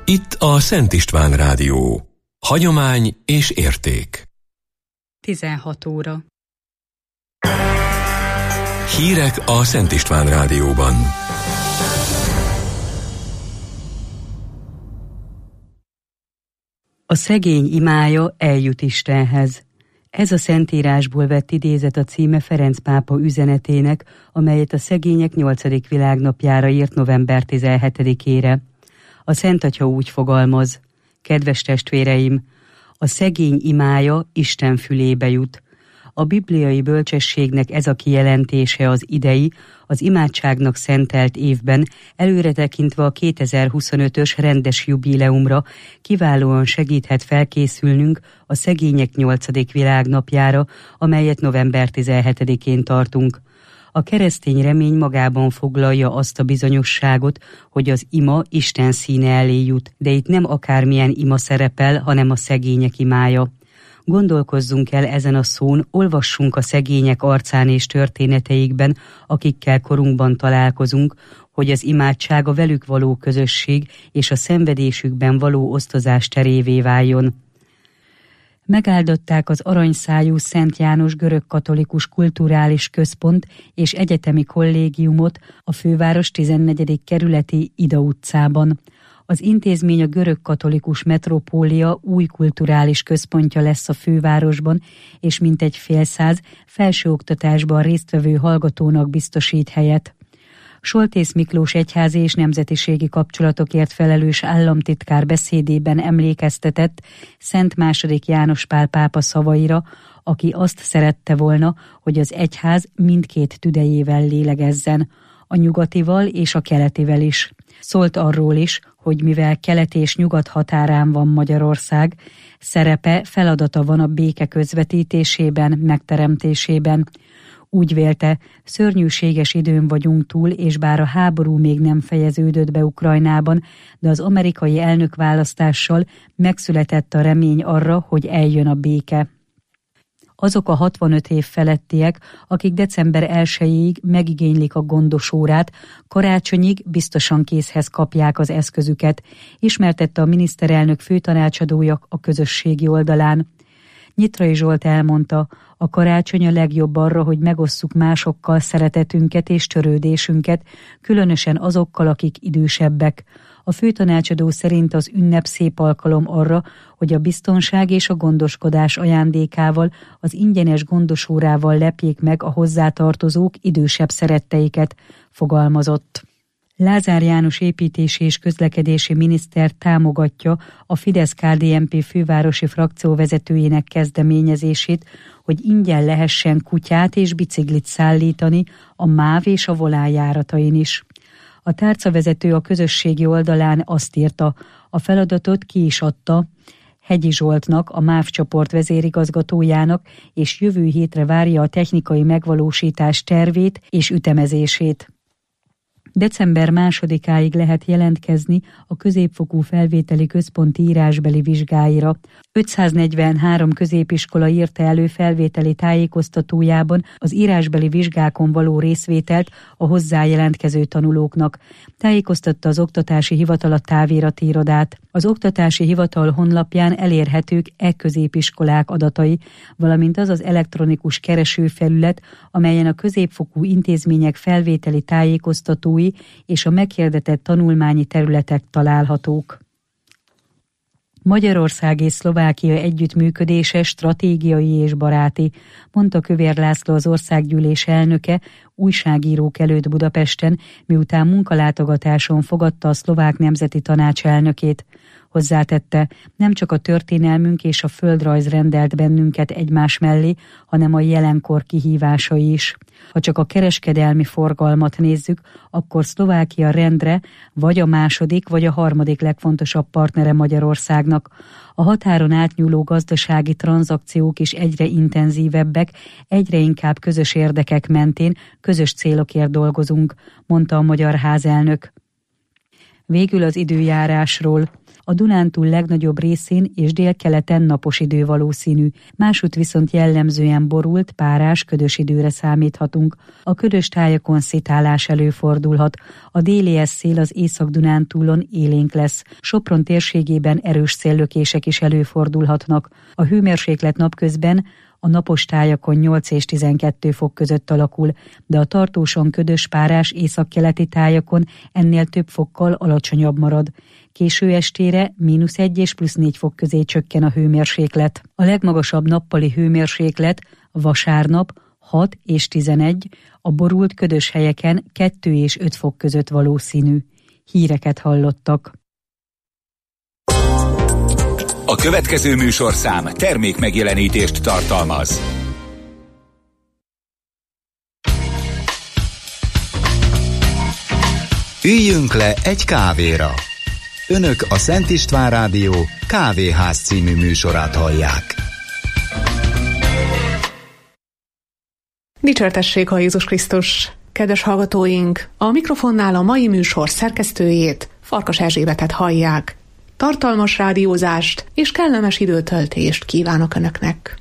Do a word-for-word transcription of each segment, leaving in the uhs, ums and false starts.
Itt a Szent István Rádió. Hagyomány és érték. tizenhat óra. Hírek a Szent István Rádióban. A szegény imája eljut Istenhez. Ez a Szentírásból vett idézet a címe Ferenc pápa üzenetének, amelyet a szegények nyolcadik világnapjára írt november tizenhetedikére. A Szentatya úgy fogalmaz: kedves testvéreim, a szegény imája Isten fülébe jut. A bibliai bölcsességnek ez a kijelentése az idei, az imádságnak szentelt évben, előre tekintve a kétezer-huszonötös rendes jubileumra kiválóan segíthet felkészülnünk a szegények nyolcadik világnapjára, amelyet november tizenhetedikén tartunk. A keresztény remény magában foglalja azt a bizonyosságot, hogy az ima Isten színe elé jut, de itt nem akármilyen ima szerepel, hanem a szegények imája. Gondolkozzunk el ezen a szón, olvassunk a szegények arcán és történeteikben, akikkel korunkban találkozunk, hogy az imádság a velük való közösség és a szenvedésükben való osztozás terévé váljon. Megáldották az aranyszájú Szent János görögkatolikus kulturális központ és egyetemi kollégiumot a főváros tizennegyedik kerületi Ida utcában. Az intézmény a görögkatolikus metropólia új kulturális központja lesz a fővárosban, és mintegy félszáz felsőoktatásban résztvevő hallgatónak biztosít helyet. Soltész Miklós egyházi és nemzetiségi kapcsolatokért felelős államtitkár beszédében emlékeztetett Szent második János Pál pápa szavaira, aki azt szerette volna, hogy az egyház mindkét tüdejével lélegezzen, a nyugatival és a keletivel is. Szólt arról is, hogy mivel kelet és nyugat határán van Magyarország, szerepe, feladata van a béke közvetítésében, megteremtésében. Úgy vélte, szörnyűséges időn vagyunk túl, és bár a háború még nem fejeződött be Ukrajnában, de az amerikai elnökválasztással megszületett a remény arra, hogy eljön a béke. Azok a hatvanöt év felettiek, akik december elsejéig megigénylik a gondosórát, karácsonyig biztosan készhez kapják az eszközüket, ismertette a miniszterelnök főtanácsadója a közösségi oldalán. Nyitrai Zsolt elmondta, a karácsony a legjobb arra, hogy megosszuk másokkal szeretetünket és törődésünket, különösen azokkal, akik idősebbek. A főtanácsadó szerint az ünnep szép alkalom arra, hogy a biztonság és a gondoskodás ajándékával, az ingyenes gondosórával lepjék meg a hozzátartozók idősebb szeretteiket, fogalmazott. Lázár János építési és közlekedési miniszter támogatja a Fidesz-ká dé en pé fővárosi frakció vezetőjének kezdeményezését, hogy ingyen lehessen kutyát és biciklit szállítani a MÁV és a Volán járatain is. A tárcavezető a közösségi oldalán azt írta, a feladatot ki is adta Hegyi Zsoltnak, a MÁV csoport vezérigazgatójának, és jövő hétre várja a technikai megvalósítás tervét és ütemezését. december másodikáig lehet jelentkezni a középfokú felvételi központ írásbeli vizsgáira. ötszáznegyvenhárom középiskola írta elő felvételi tájékoztatójában az írásbeli vizsgákon való részvételt a hozzájelentkező tanulóknak. Tájékoztatta az Oktatási Hivatal a távirati irodát. Az Oktatási Hivatal honlapján elérhetők e-középiskolák adatai, valamint az az elektronikus keresőfelület, amelyen a középfokú intézmények felvételi tájékoztatói és a meghirdetett tanulmányi területek találhatók. Magyarország és Szlovákia együttműködése stratégiai és baráti, mondta Kövér László, az országgyűlés elnöke újságírók előtt Budapesten, miután munkalátogatáson fogadta a Szlovák Nemzeti Tanács elnökét. Hozzátette, nem csak a történelmünk és a földrajz rendelt bennünket egymás mellé, hanem a jelenkor kihívásai is. Ha csak a kereskedelmi forgalmat nézzük, akkor Szlovákia rendre vagy a második, vagy a harmadik legfontosabb partnere Magyarországnak. A határon átnyúló gazdasági tranzakciók is egyre intenzívebbek, egyre inkább közös érdekek mentén, közös célokért dolgozunk, mondta a magyar házelnök. Végül az időjárásról. A Dunántúl legnagyobb részén és délkeleten napos idő valószínű, másút viszont jellemzően borult, párás, ködös időre számíthatunk. A ködös tájakon szitálás előfordulhat. A déli szél az Észak-Dunántúlon élénk lesz. Sopron térségében erős széllökések is előfordulhatnak. A hőmérséklet napközben a napos tájakon nyolc és tizenkettő fok között alakul, de a tartósan ködös, párás északkeleti tájakon ennél több fokkal alacsonyabb marad. Késő estére mínusz egy és plusz négy fok közé csökken a hőmérséklet. A legmagasabb nappali hőmérséklet vasárnap hat és tizenegy, a borult ködös helyeken kettő és öt fok között valószínű. Híreket hallottak. A következő műsorszám termék megjelenítést tartalmaz. Üljünk le egy kávéra. Önök a Szent István Rádió Kávéház című műsorát hallják. Dicsértessék a Jézus Krisztus! Kedves hallgatóink, a mikrofonnál a mai műsor szerkesztőjét, Farkas Erzsébetet hallják. Tartalmas rádiózást és kellemes időtöltést kívánok Önöknek.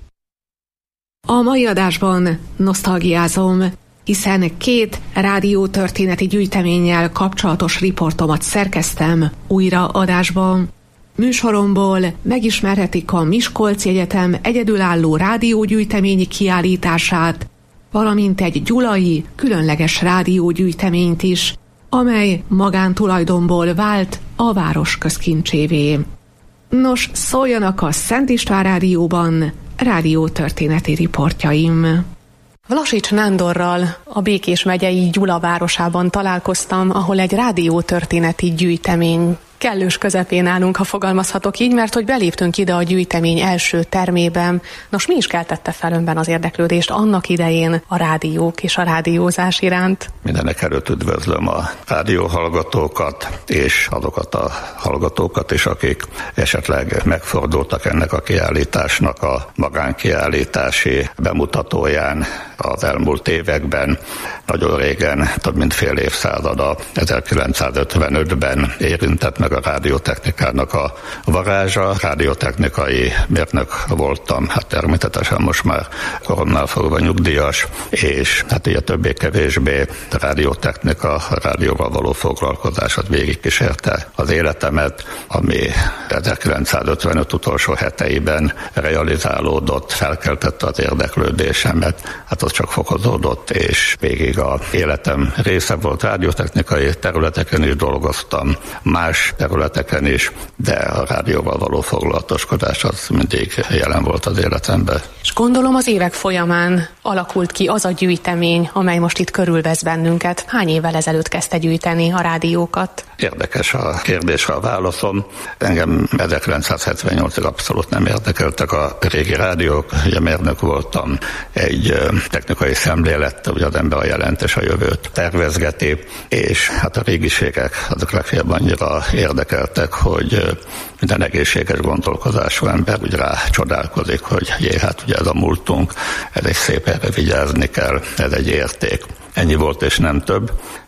A mai adásban nosztalgiázom, hiszen két rádiótörténeti gyűjteménnyel kapcsolatos riportomat szerkeztem újra adásban. Műsoromból megismerhetik a Miskolci Egyetem egyedülálló rádiógyűjteményi kiállítását, valamint egy gyulai, különleges rádiógyűjteményt is, amely magántulajdonból vált a város közkincsévé. Nos, szóljanak a Szent István Rádióban rádiótörténeti riportjaim. Vlasics Nándorral a Békés megyei Gyula városában találkoztam, ahol egy rádiótörténeti gyűjtemény kellős közepén állunk, ha fogalmazhatok így, mert hogy beléptünk ide a gyűjtemény első termében. Nos, mi is keltette fel önben az érdeklődést annak idején a rádiók és a rádiózás iránt? Mindenek előtt üdvözlöm a rádióhallgatókat, és azokat a hallgatókat is, akik esetleg megfordultak ennek a kiállításnak a magánkiállítási bemutatóján az elmúlt években. Nagyon régen, több mint fél évszázada, ezerkilencszázötvenötben érintett meg a rádiótechnikának a varázsa. Rádiótechnikai mérnök voltam, hát természetesen most már koromnál fogva nyugdíjas, és hát így a többé-kevésbé a rádiótechnika, a rádióval való foglalkozás az végigkísérte az életemet, ami ezerkilencszázötvenöt utolsó heteiben realizálódott, felkeltette az érdeklődésemet, hát az csak fokozódott, és végig a életem része volt. Rádiótechnikai területeken is dolgoztam, más területeken is, de a rádióval való foglalatoskodás az mindig jelen volt az életemben. És gondolom az évek folyamán alakult ki az a gyűjtemény, amely most itt körülvesz bennünket. Hány évvel ezelőtt kezdte gyűjteni a rádiókat? Érdekes a kérdés, a válaszom. Engem ezerkilencszázhetvennyolcig abszolút nem érdekeltek a régi rádiók. Ugye mérnök voltam, egy technikai szemlélettel, ugye az ember a jelent és a jövőt tervezgeti, és hát a régiségek azok legfeljebb annyira érdekeltek, hogy minden egészséges gondolkozású ember úgy rá csodálkozik, hogy jé, hát ugye ez a múltunk, ez egy szép, erre vigyázni kell, ez egy érték. Ennyi volt és nem több.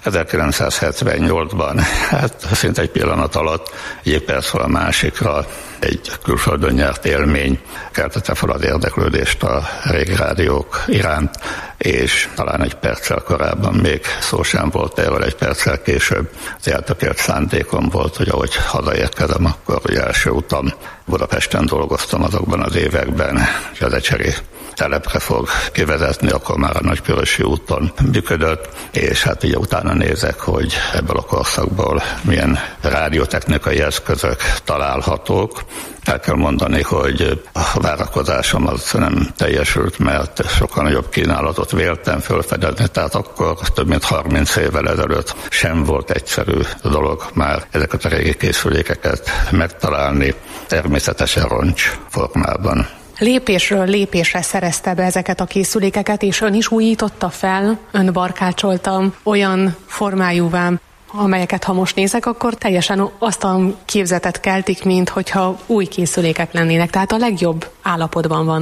ezerkilencszázhetvennyolcban, hát szinte egy pillanat alatt, egyik percről a másikra egy külföldön nyert élmény keltette fel az érdeklődést a régi rádiók iránt, és talán egy perccel korábban még szó sem volt erről, egy perccel később az eltökélt szándékom volt, hogy ahogy hazaérkezem, akkor ugye első utam Budapesten dolgoztam azokban az években, hogy az Ecseri telepre fog kivezetni, akkor már a Nagykörösi úton működött, és hát ugye utána nézek, hogy ebből a korszakból milyen rádiótechnikai eszközök találhatók. El kell mondani, hogy a várakozásom az nem teljesült, mert sokkal nagyobb kínálatot véltem fölfedezni, tehát akkor több mint harminc évvel ezelőtt sem volt egyszerű dolog már ezeket a régi készülékeket megtalálni, természetesen roncs formában. Lépésről lépésre szerezte be ezeket a készülékeket, és ön is újította fel, ön barkácsoltam olyan formájúvá, amelyeket ha most nézek, akkor teljesen azt a képzetet keltik, mint hogyha új készülékek lennének, tehát a legjobb állapotban vannak.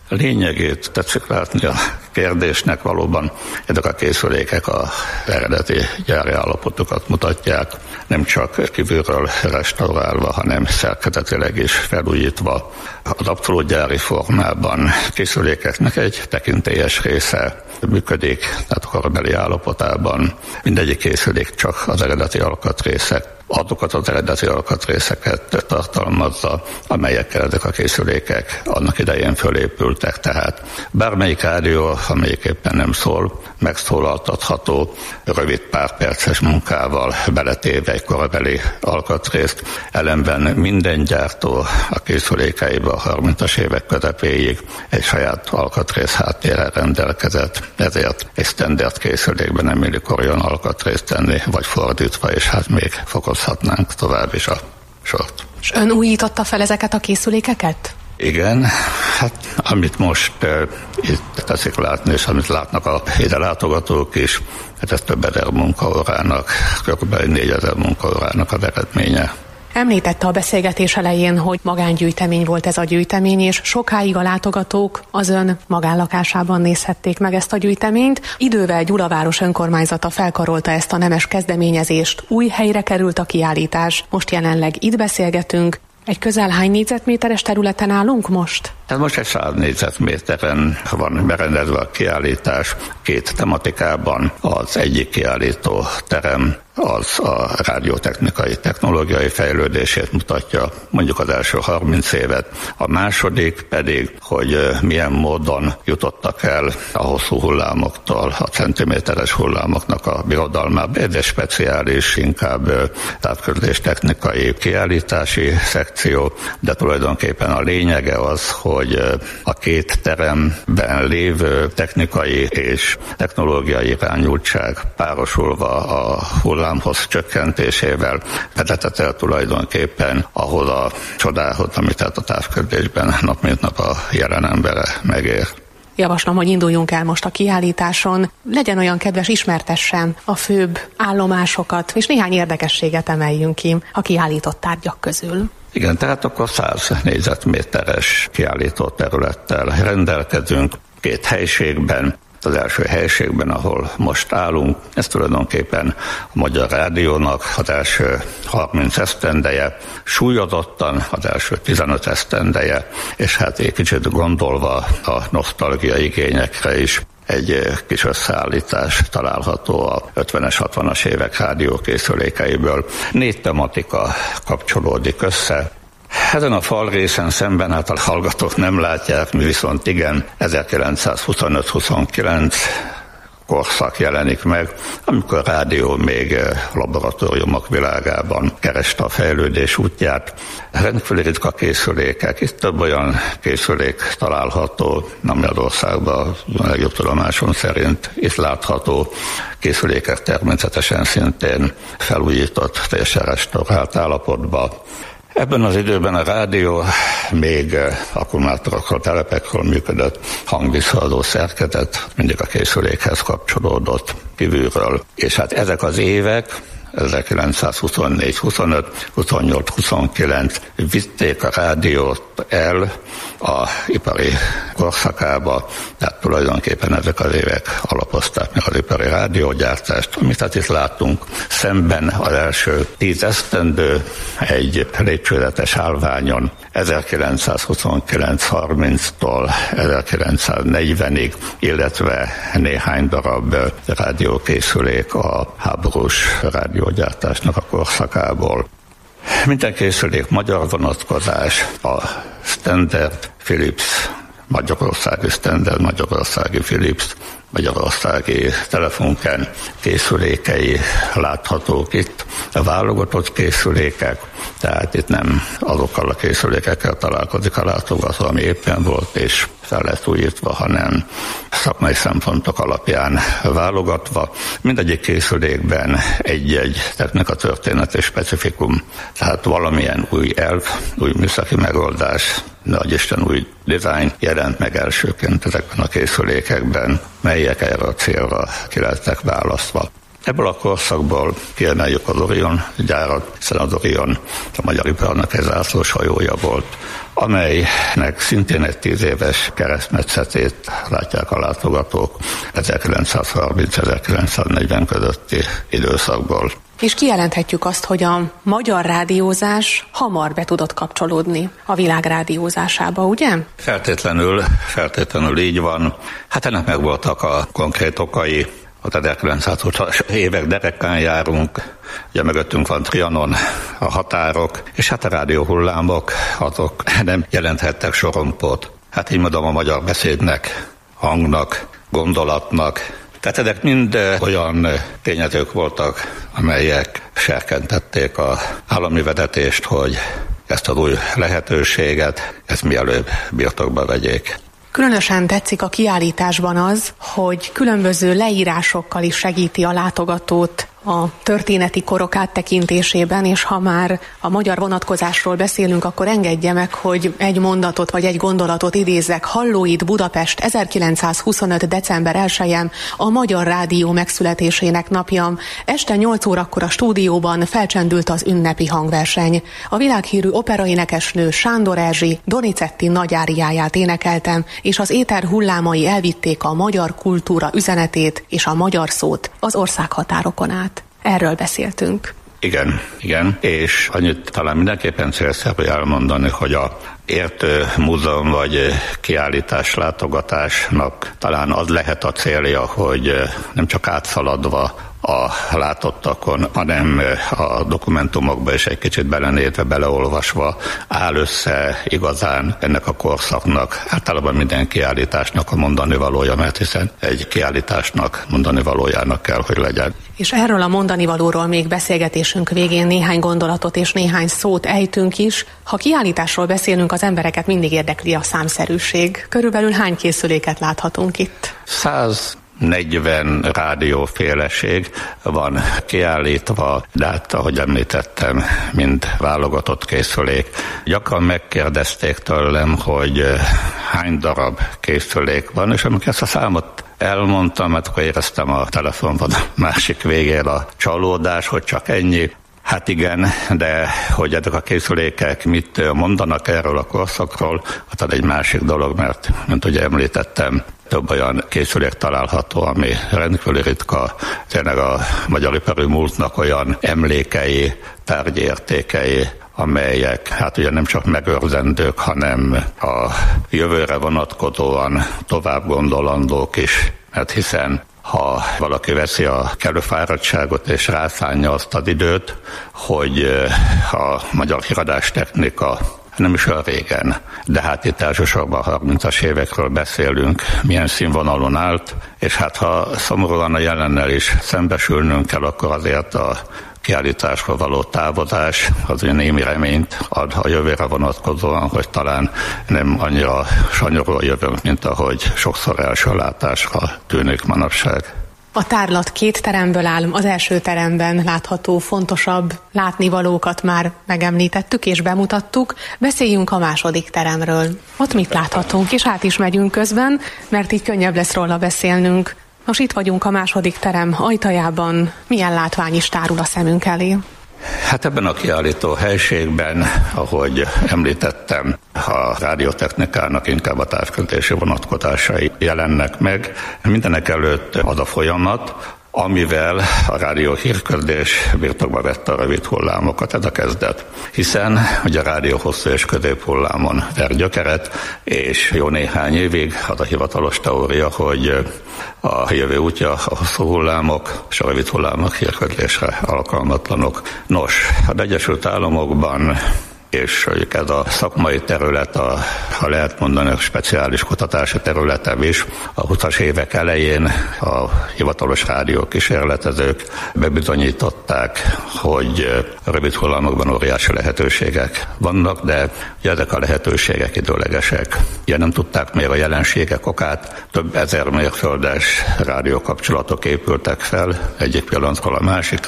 lényegét tetszik látni a kérdésnek, valóban ezek a készülékek az eredeti gyári állapotokat mutatják, nem csak kívülről restaurálva, hanem szerkezetileg is felújítva. Az abszolút gyári formában készülékeknek egy tekintélyes része működik, tehát a korabeli állapotában mindegyik készülék csak az eredeti alkatrészek, azokat az eredeti alkatrészeket tartalmazza, amelyekkel ezek a készülékek annak idején fölépültek. Tehát bármelyik rádió, amelyik éppen nem szól, megszólaltatható, rövid pár perces munkával beletéve egy korabeli alkatrészt. Ellenben minden gyártó a készülékeibe a harmincas évek közepéig egy saját alkatrész háttérrel rendelkezett, ezért egy standard készülékben nem illik olyan alkatrészt tenni, vagy fordítva, és hát még fokozhatnánk tovább is a sort. És ön újította fel ezeket a készülékeket? Igen, hát amit most uh, itt teszik látni, és amit látnak a ide látogatók is, hát ez több ezer munkaórának, kb. négyezer munkaórának az eredménye. Említette a beszélgetés elején, hogy magángyűjtemény volt ez a gyűjtemény, és sokáig a látogatók az ön magánlakásában nézhették meg ezt a gyűjteményt. Idővel Gyulaváros önkormányzata felkarolta ezt a nemes kezdeményezést, új helyre került a kiállítás. Most jelenleg itt beszélgetünk. Egy közel hány négyzetméteres területen állunk most? Tehát most egy száz négyzetméteren van berendezve a kiállítás, két tematikában. Az egyik kiállító terem az a rádiótechnikai, technológiai fejlődését mutatja, mondjuk az első harminc évet. A második pedig, hogy milyen módon jutottak el a hosszú hullámoktól, a centiméteres hullámoknak a birodalmába. Ez egy speciális, inkább távközlés technikai kiállítási szekció, de tulajdonképpen a lényege az, hogy a két teremben lévő technikai és technológiai irányultság párosulva a hullámhoz csökkentésével vezetett el tulajdonképpen ahhoz a csodához, amit tehát a távközlésben nap mint nap a jelen embere megér. Javaslom, hogy induljunk el most a kiállításon. Legyen olyan kedves, ismertessen a főbb állomásokat, és néhány érdekességet emeljünk ki a kiállított tárgyak közül. Igen, tehát akkor száz négyzetméteres kiállító területtel rendelkezünk, két helységben. Az első helységben, ahol most állunk, ez tulajdonképpen a Magyar Rádiónak az első harminc esztendeje, súlyozottan az első tizenöt esztendeje, és hát egy kicsit gondolva a nosztalgia igényekre is, egy kis összeállítás található a ötvenes, hatvanas évek rádiókészülékeiből. Négy tematika kapcsolódik össze. Ezen a falrészen szemben, hát a hallgatók nem látják, mi viszont igen, ezerkilencszázhuszonöt huszonkilenc korszak jelenik meg, amikor a rádió még laboratóriumok világában kereste a fejlődés útját. Rendkívül ritka készülékek, itt több olyan készülék található, ami az országban a legjobb tudomásom szerint itt látható készülékek természetesen szintén felújított, teljesen restaurált állapotban. Ebben az időben a rádió még akkumulátorokról, telepekről működött, hangvisszadó szerkezet, mindig a készülékhez kapcsolódott kívülről. És hát ezek az évek, ezerkilencszázhuszonnégy huszonöt, huszonnyolc huszonkilenc vitték a rádiót el a ipari korszakába, tehát tulajdonképpen ezek az évek alapozták meg az ipari rádiógyártást, amit hát itt láttunk. Szemben az első tíz esztendő egy lépcsőzetes állványon ezerkilencszázhuszonkilenc harminctól ezerkilencszáznegyvenig, illetve néhány darab rádiókészülék a háborús rádiógyártásnak a korszakából. Minden készülék magyar vonatkozás, a Standard Philips, magyarországi Standard, magyarországi Philips, magyarországi Telefunken készülékei láthatók itt, a válogatott készülékek, tehát itt nem azokkal a készülékekkel találkozik a látogató, ami éppen volt és fel lett újítva, hanem szakmai szempontok alapján válogatva. Mindegyik készülékben egy-egy technikatörténeti specifikum, tehát valamilyen új elv, új műszaki megoldás, nagy Isten új dizájn jelent meg elsőként ezekben a készülékekben, melyek erre a célra ki lettek választva. Ebből a korszakból kiemeljük az Orion gyárat, hiszen az Orion a magyar iparnak egy zászlós hajója volt, amelynek szintén egy tíz éves keresztmetszetét látják a látogatók ezerkilencszázharminc-ezerkilencszáznegyven közötti időszakból. És kijelenthetjük azt, hogy a magyar rádiózás hamar be tudott kapcsolódni a világ rádiózásába, ugye? Feltétlenül, feltétlenül így van. Hát ennek megvoltak a konkrét okai. Az ezerkilencszázhúszas évek derekán járunk, ugye mögöttünk van Trianon, a határok, és hát a rádióhullámok, azok nem jelenthettek sorompót. Hát így mondom, a magyar beszédnek, hangnak, gondolatnak. Tehát ezek mind olyan tényezők voltak, amelyek serkentették az állami vezetést, hogy ezt az új lehetőséget, ezt mielőbb birtokba vegyék. Különösen tetszik a kiállításban az, hogy különböző leírásokkal is segíti a látogatót a történeti korok áttekintésében, és ha már a magyar vonatkozásról beszélünk, akkor engedje meg, hogy egy mondatot vagy egy gondolatot idézzek. Halló itt Budapest, ezerkilencszázhuszonöt. december elsején, a Magyar Rádió megszületésének napja. Este nyolc órakor a stúdióban felcsendült az ünnepi hangverseny. A világhírű operaénekesnő Sándor Erzsi Donizetti nagyáriáját énekeltem, és az éter hullámai elvitték a magyar kultúra üzenetét és a magyar szót az országhatárokon át. Erről beszéltünk. Igen, igen, és annyit talán mindenképpen célszerű elmondani, hogy a értő múzeum vagy kiállítás látogatásnak talán az lehet a célja, hogy nem csak átszaladva a látottakon, hanem a dokumentumokba is egy kicsit belenézve, beleolvasva áll össze igazán ennek a korszaknak, általában minden kiállításnak a mondani valója, mert hiszen egy kiállításnak mondani valójának kell, hogy legyen. És erről a mondani valóról még beszélgetésünk végén néhány gondolatot és néhány szót ejtünk is. Ha kiállításról beszélünk, az embereket mindig érdekli a számszerűség. Körülbelül hány készüléket láthatunk itt? Száz negyven rádióféleség van kiállítva, de hát, ahogy említettem, mind válogatott készülék. Gyakran megkérdezték tőlem, hogy hány darab készülék van, és amikor ezt a számot elmondtam, mert akkor éreztem a telefonban a másik végén a csalódás, hogy csak ennyi. Hát igen, de hogy ezek a készülékek mit mondanak erről a korszakról, hát egy másik dolog, mert, mint ugye említettem, több olyan készülék található, ami rendkívül ritka, tényleg a magyar ipari múltnak olyan emlékei, tárgyértékei, amelyek hát ugye nem csak megőrzendők, hanem a jövőre vonatkozóan tovább gondolandók is, mert hiszen ha valaki veszi a kellő fáradtságot és rászánja azt az időt, hogy a magyar híradás technika nem is olyan régen, de hát itt elsősorban harmincas évekről beszélünk, milyen színvonalon állt, és hát ha szomorúan a jelennel is szembesülnünk kell, akkor azért a kiállításról való távozás az ugye némi reményt ad a jövőre vonatkozóan, hogy talán nem annyira sanyarú a jövőnk, mint ahogy sokszor első látásra tűnik manapság. A tárlat két teremből áll, az első teremben látható fontosabb látnivalókat már megemlítettük és bemutattuk. Beszéljünk a második teremről. Ott mit láthatunk, és át is megyünk közben, mert így könnyebb lesz róla beszélnünk. Most itt vagyunk a második terem ajtajában. Milyen látvány is tárul a szemünk elé? Hát ebben a kiállító helységben, ahogy említettem, a rádiótechnikának inkább a távközlési vonatkozásai jelennek meg. Mindenek előtt az a folyamat, amivel a rádió hírközlés birtokba vette a rövid hullámokat, ez a kezdet. Hiszen ugye a rádió hosszú és középhullámon ver gyökeret, és jó néhány évig az a hivatalos teória, hogy a jövő útja a hosszú hullámok és a rövid hullámok hírközlésre alkalmatlanok. Nos, az Egyesült Államokban és ez a szakmai terület, a, ha lehet mondani, a speciális kutatási területem is. A huszas évek elején a hivatalos rádiókísérletezők bebizonyították, hogy a rövid hullámokban óriási lehetőségek vannak, de ezek a lehetőségek időlegesek. Ugye nem tudták még a jelenségek okát, több ezer mérföldes rádiókapcsolatok épültek fel egyik pillanatról a másikra,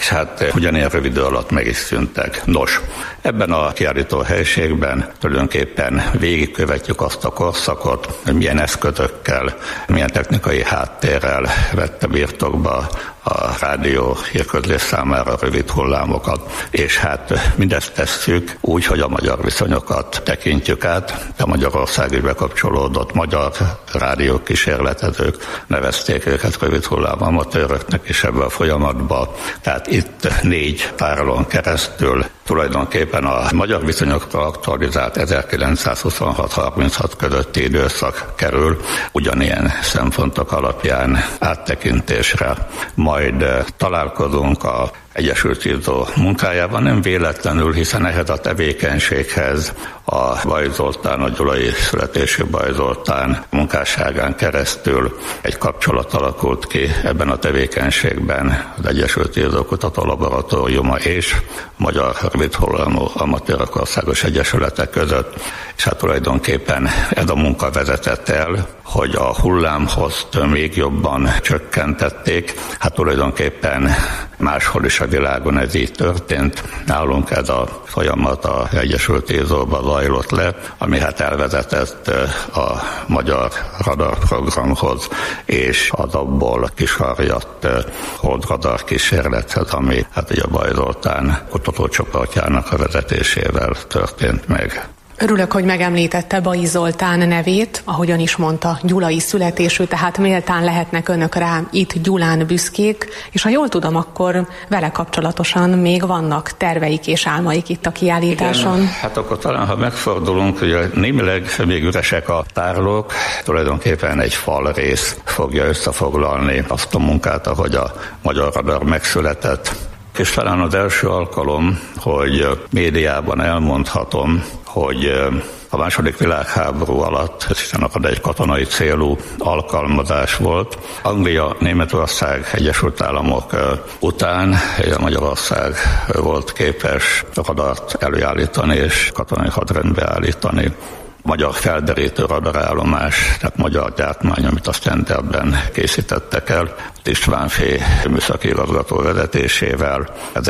és hát ugyanilyen rövid idő alatt meg is szűntek. Nos, ebben a kiállító helyiségben tulajdonképpen végigkövetjük azt a korszakot, hogy milyen eszközökkel, milyen technikai háttérrel vette birtokba a rádió hírközlés számára rövid hullámokat, és hát mindezt tesszük úgy, hogy a magyar viszonyokat tekintjük át. A Magyarországi bekapcsolódott magyar rádió kísérletezők nevezték őket rövid hullám amatőröknek is ebbe a folyamatba. Tehát itt négy párolon keresztül tulajdonképpen a magyar viszonyokra aktualizált ezerkilencszázhuszonhat harminchat közötti időszak kerül ugyanilyen szempontok alapján áttekintésre. Majd találkozunk a Egyesült Író munkájában, nem véletlenül, hiszen ehhez a tevékenységhez a Bajy Zoltán, a gyulai születésű Bajy Zoltán munkásságán keresztül egy kapcsolat alakult ki ebben a tevékenységben az Egyesült Író Kutató Laboratóriuma és a Magyar Rövidhullámú Amatőrök Országos Egyesülete között, és hát tulajdonképpen ez a munka vezetett el, hogy a hullámhozt még jobban csökkentették. Hát tulajdonképpen máshol is a világon ez így történt. Nálunk ez a folyamat a Egyesült Íróban zajlott le, ami hát elvezetett a magyar radarprogramhoz, és az abból kisarjadt holdradar kísérlethez, ami hát ugye a Bajy Zoltán kutatócsoportjának a vezetésével történt meg. Örülök, hogy megemlítette Bajy Zoltán nevét, ahogyan is mondta, gyulai születésű, tehát méltán lehetnek önök rá itt Gyulán büszkék, és ha jól tudom, akkor vele kapcsolatosan még vannak terveik és álmaik itt a kiállításon. Igen, hát akkor talán, ha megfordulunk, hogy némileg még üresek a tárlók, tulajdonképpen egy falrész fogja összefoglalni azt a munkát, ahogy a magyar radar megszületett. És talán az első alkalom, hogy médiában elmondhatom, hogy a második világháború alatt, hiszen akkor egy katonai célú alkalmazás volt, Anglia, Németország, Egyesült Államok után Magyarország volt képes radart előállítani és katonai hadrendbe állítani. Magyar felderítő radarállomás, tehát magyar gyártmány, amit a Sztenderben készítettek el, Istvánfé műszaki igazgató vezetésével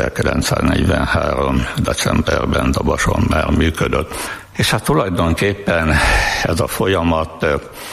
ezerkilencszáznegyvenhárom. decemberben Dabason már működött. És hát tulajdonképpen ez a folyamat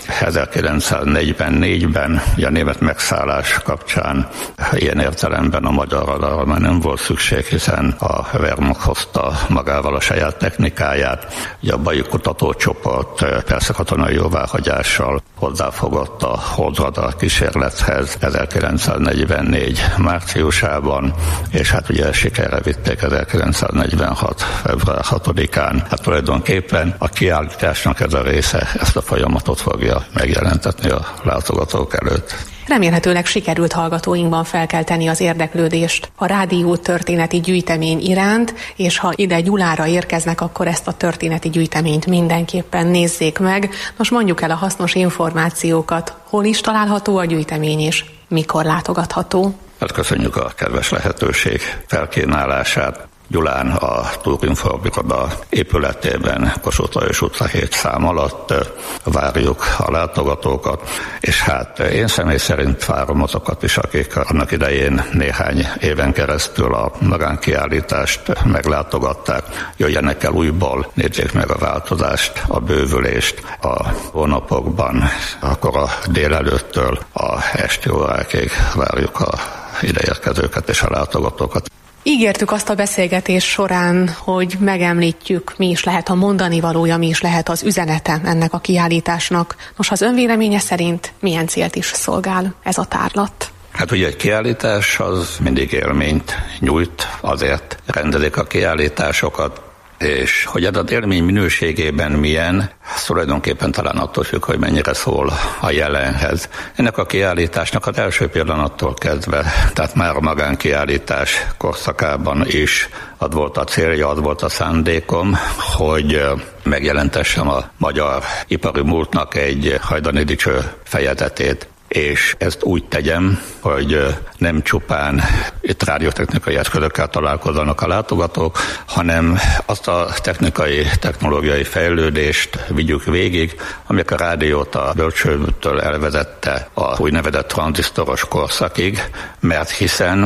ezerkilencszáznegyvennégyben, ugye a német megszállás kapcsán ilyen értelemben a magyar radarra már nem volt szükség, hiszen a Wehrmacht hozta magával a saját technikáját. Ugye a Bajy kutatócsoport persze katonai jóváhagyással hozzáfogott a holdradar kísérlethez ezerkilencszáznegyvennégy márciusában, és hát ugye sikerre vitték ezerkilencszáznegyvenhat február hatodikán. Hát tulajdonképpen Éppen a kiállításnak ez a része ezt a folyamatot fogja megjelentetni a látogatók előtt. Remélhetőleg sikerült hallgatóinkban felkelteni az érdeklődést a rádió történeti gyűjtemény iránt, és ha ide Gyulára érkeznek, akkor ezt a történeti gyűjteményt mindenképpen nézzék meg. Most mondjuk el a hasznos információkat, hol is található a gyűjtemény, és mikor látogatható. Hát köszönjük a kedves lehetőség felkínálását. Gyulán a Turinform iroda épületében Kossuth Lajos utca hét szám alatt várjuk a látogatókat, és hát én személy szerint várom azokat is, akik annak idején néhány éven keresztül a magánkiállítást meglátogatták, jöjjenek el újból, nézzék meg a változást, a bővülést a hónapokban, akkor a délelőttől a esti órákig várjuk a ideérkezőket és a látogatókat. Ígértük azt a beszélgetés során, hogy megemlítjük, mi is lehet a mondani valója, mi is lehet az üzenete ennek a kiállításnak. Nos, az önvéleménye szerint milyen célt is szolgál ez a tárlat? Hát ugye egy kiállítás az mindig élményt nyújt, azért rendezik a kiállításokat, és hogy ez az élmény minőségében milyen, tulajdonképpen talán attól függ, hogy mennyire szól a jelenhez. Ennek a kiállításnak az első pillanattól kezdve, tehát már a magánkiállítás korszakában is az volt a célja, az volt a szándékom, hogy megjelentessem a magyar ipari múltnak egy hajdani dicső fejezetét. És ezt úgy tegyem, hogy nem csupán itt rádiótechnikai eszközökkel találkozzanak a látogatók, hanem azt a technikai, technológiai fejlődést vigyük végig, amik a rádiót a bölcsődtől elvezette a úgynevezett tranzisztoros korszakig, mert hiszen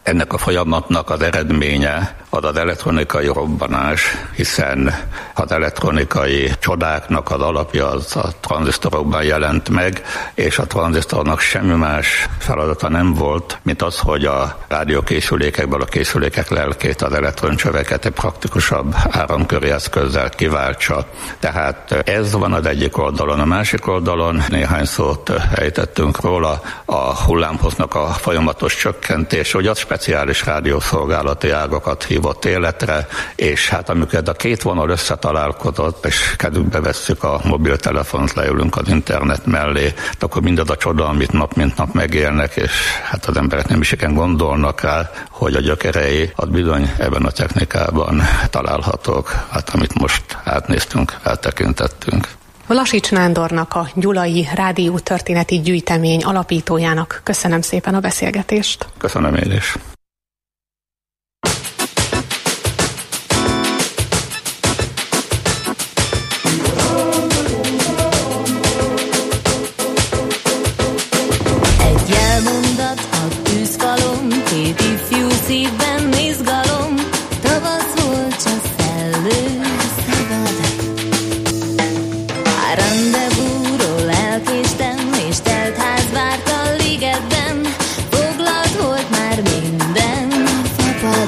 ennek a folyamatnak az eredménye az az elektronikai robbanás, hiszen az elektronikai csodáknak az alapja az a tranzisztorokban jelent meg, és a tranzisztornak semmi más feladata nem volt, mint az, hogy a rádiókészülékekből a készülékek lelkét, az elektroncsöveket egy praktikusabb áramköri eszközzel kiváltsa. Tehát ez van az egyik oldalon. A másik oldalon néhány szót ejtettünk róla, a hullámhoznak a folyamatos csökkentés, hogy az speciális rádiószolgálati ágakat hívott életre, és hát amikor a két vonal összetalálkozott, és kezükbe vesszük a mobiltelefont, leülünk az internet mellé, akkor mindaz a csoda, amit nap mint nap megélnek, és hát az emberek nem is igen gondolnak rá, hogy a gyökerei az bizony ebben a technikában találhatók, hát amit most átnéztünk, áttekintettünk. Lasics Nándornak, a Gyulai Rádió Történeti Gyűjtemény alapítójának köszönöm szépen a beszélgetést. Köszönöm én is. Egy elmondat a tűzfalon, két ifjú szívben izgalom, tavasz volt, csak szellő szabad. A rendezvúról elkéstem, és telt ház várt a ligetben, foglalt volt már minden szabad.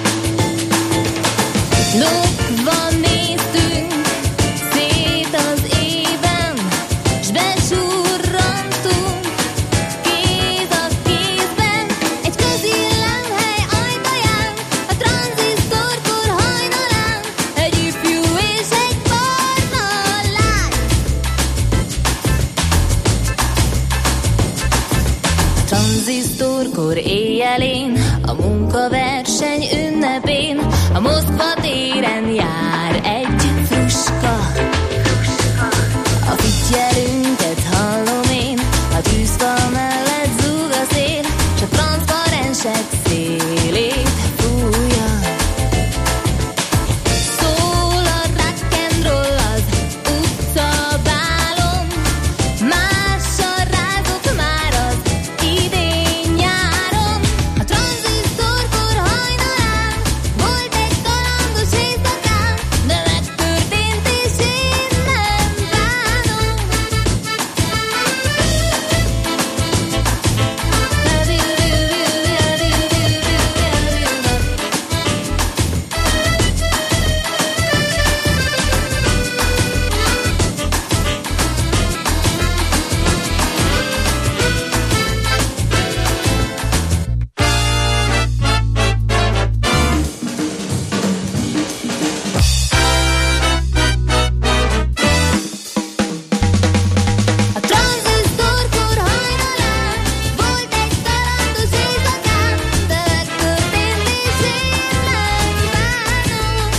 Lopva néztünk szét az éven, s besurrantunk kéz a kézben, egy közillemhely ajtaján, a tranzisztorkor hajnalán, egy ifjú és egy barna lány. A tranzisztorkor éjjelén, a munkaverseny ünnepén, a Moszkva téren jár egy fruska. A fityelünket hallom én, a tűzfal mellett zúg a szél, s a transzparensek szélét fújja. Szól a rock'n'roll az utcabálon, mással rázok már az idén nyáron. A tranzisztorkor hajnalán volt egy kalandos éjszakán, de megtörtént és én nem bánom. A tranzisztorkor hajnalán volt egy kalandos éjszakán, de megtörtént és én nem bánom.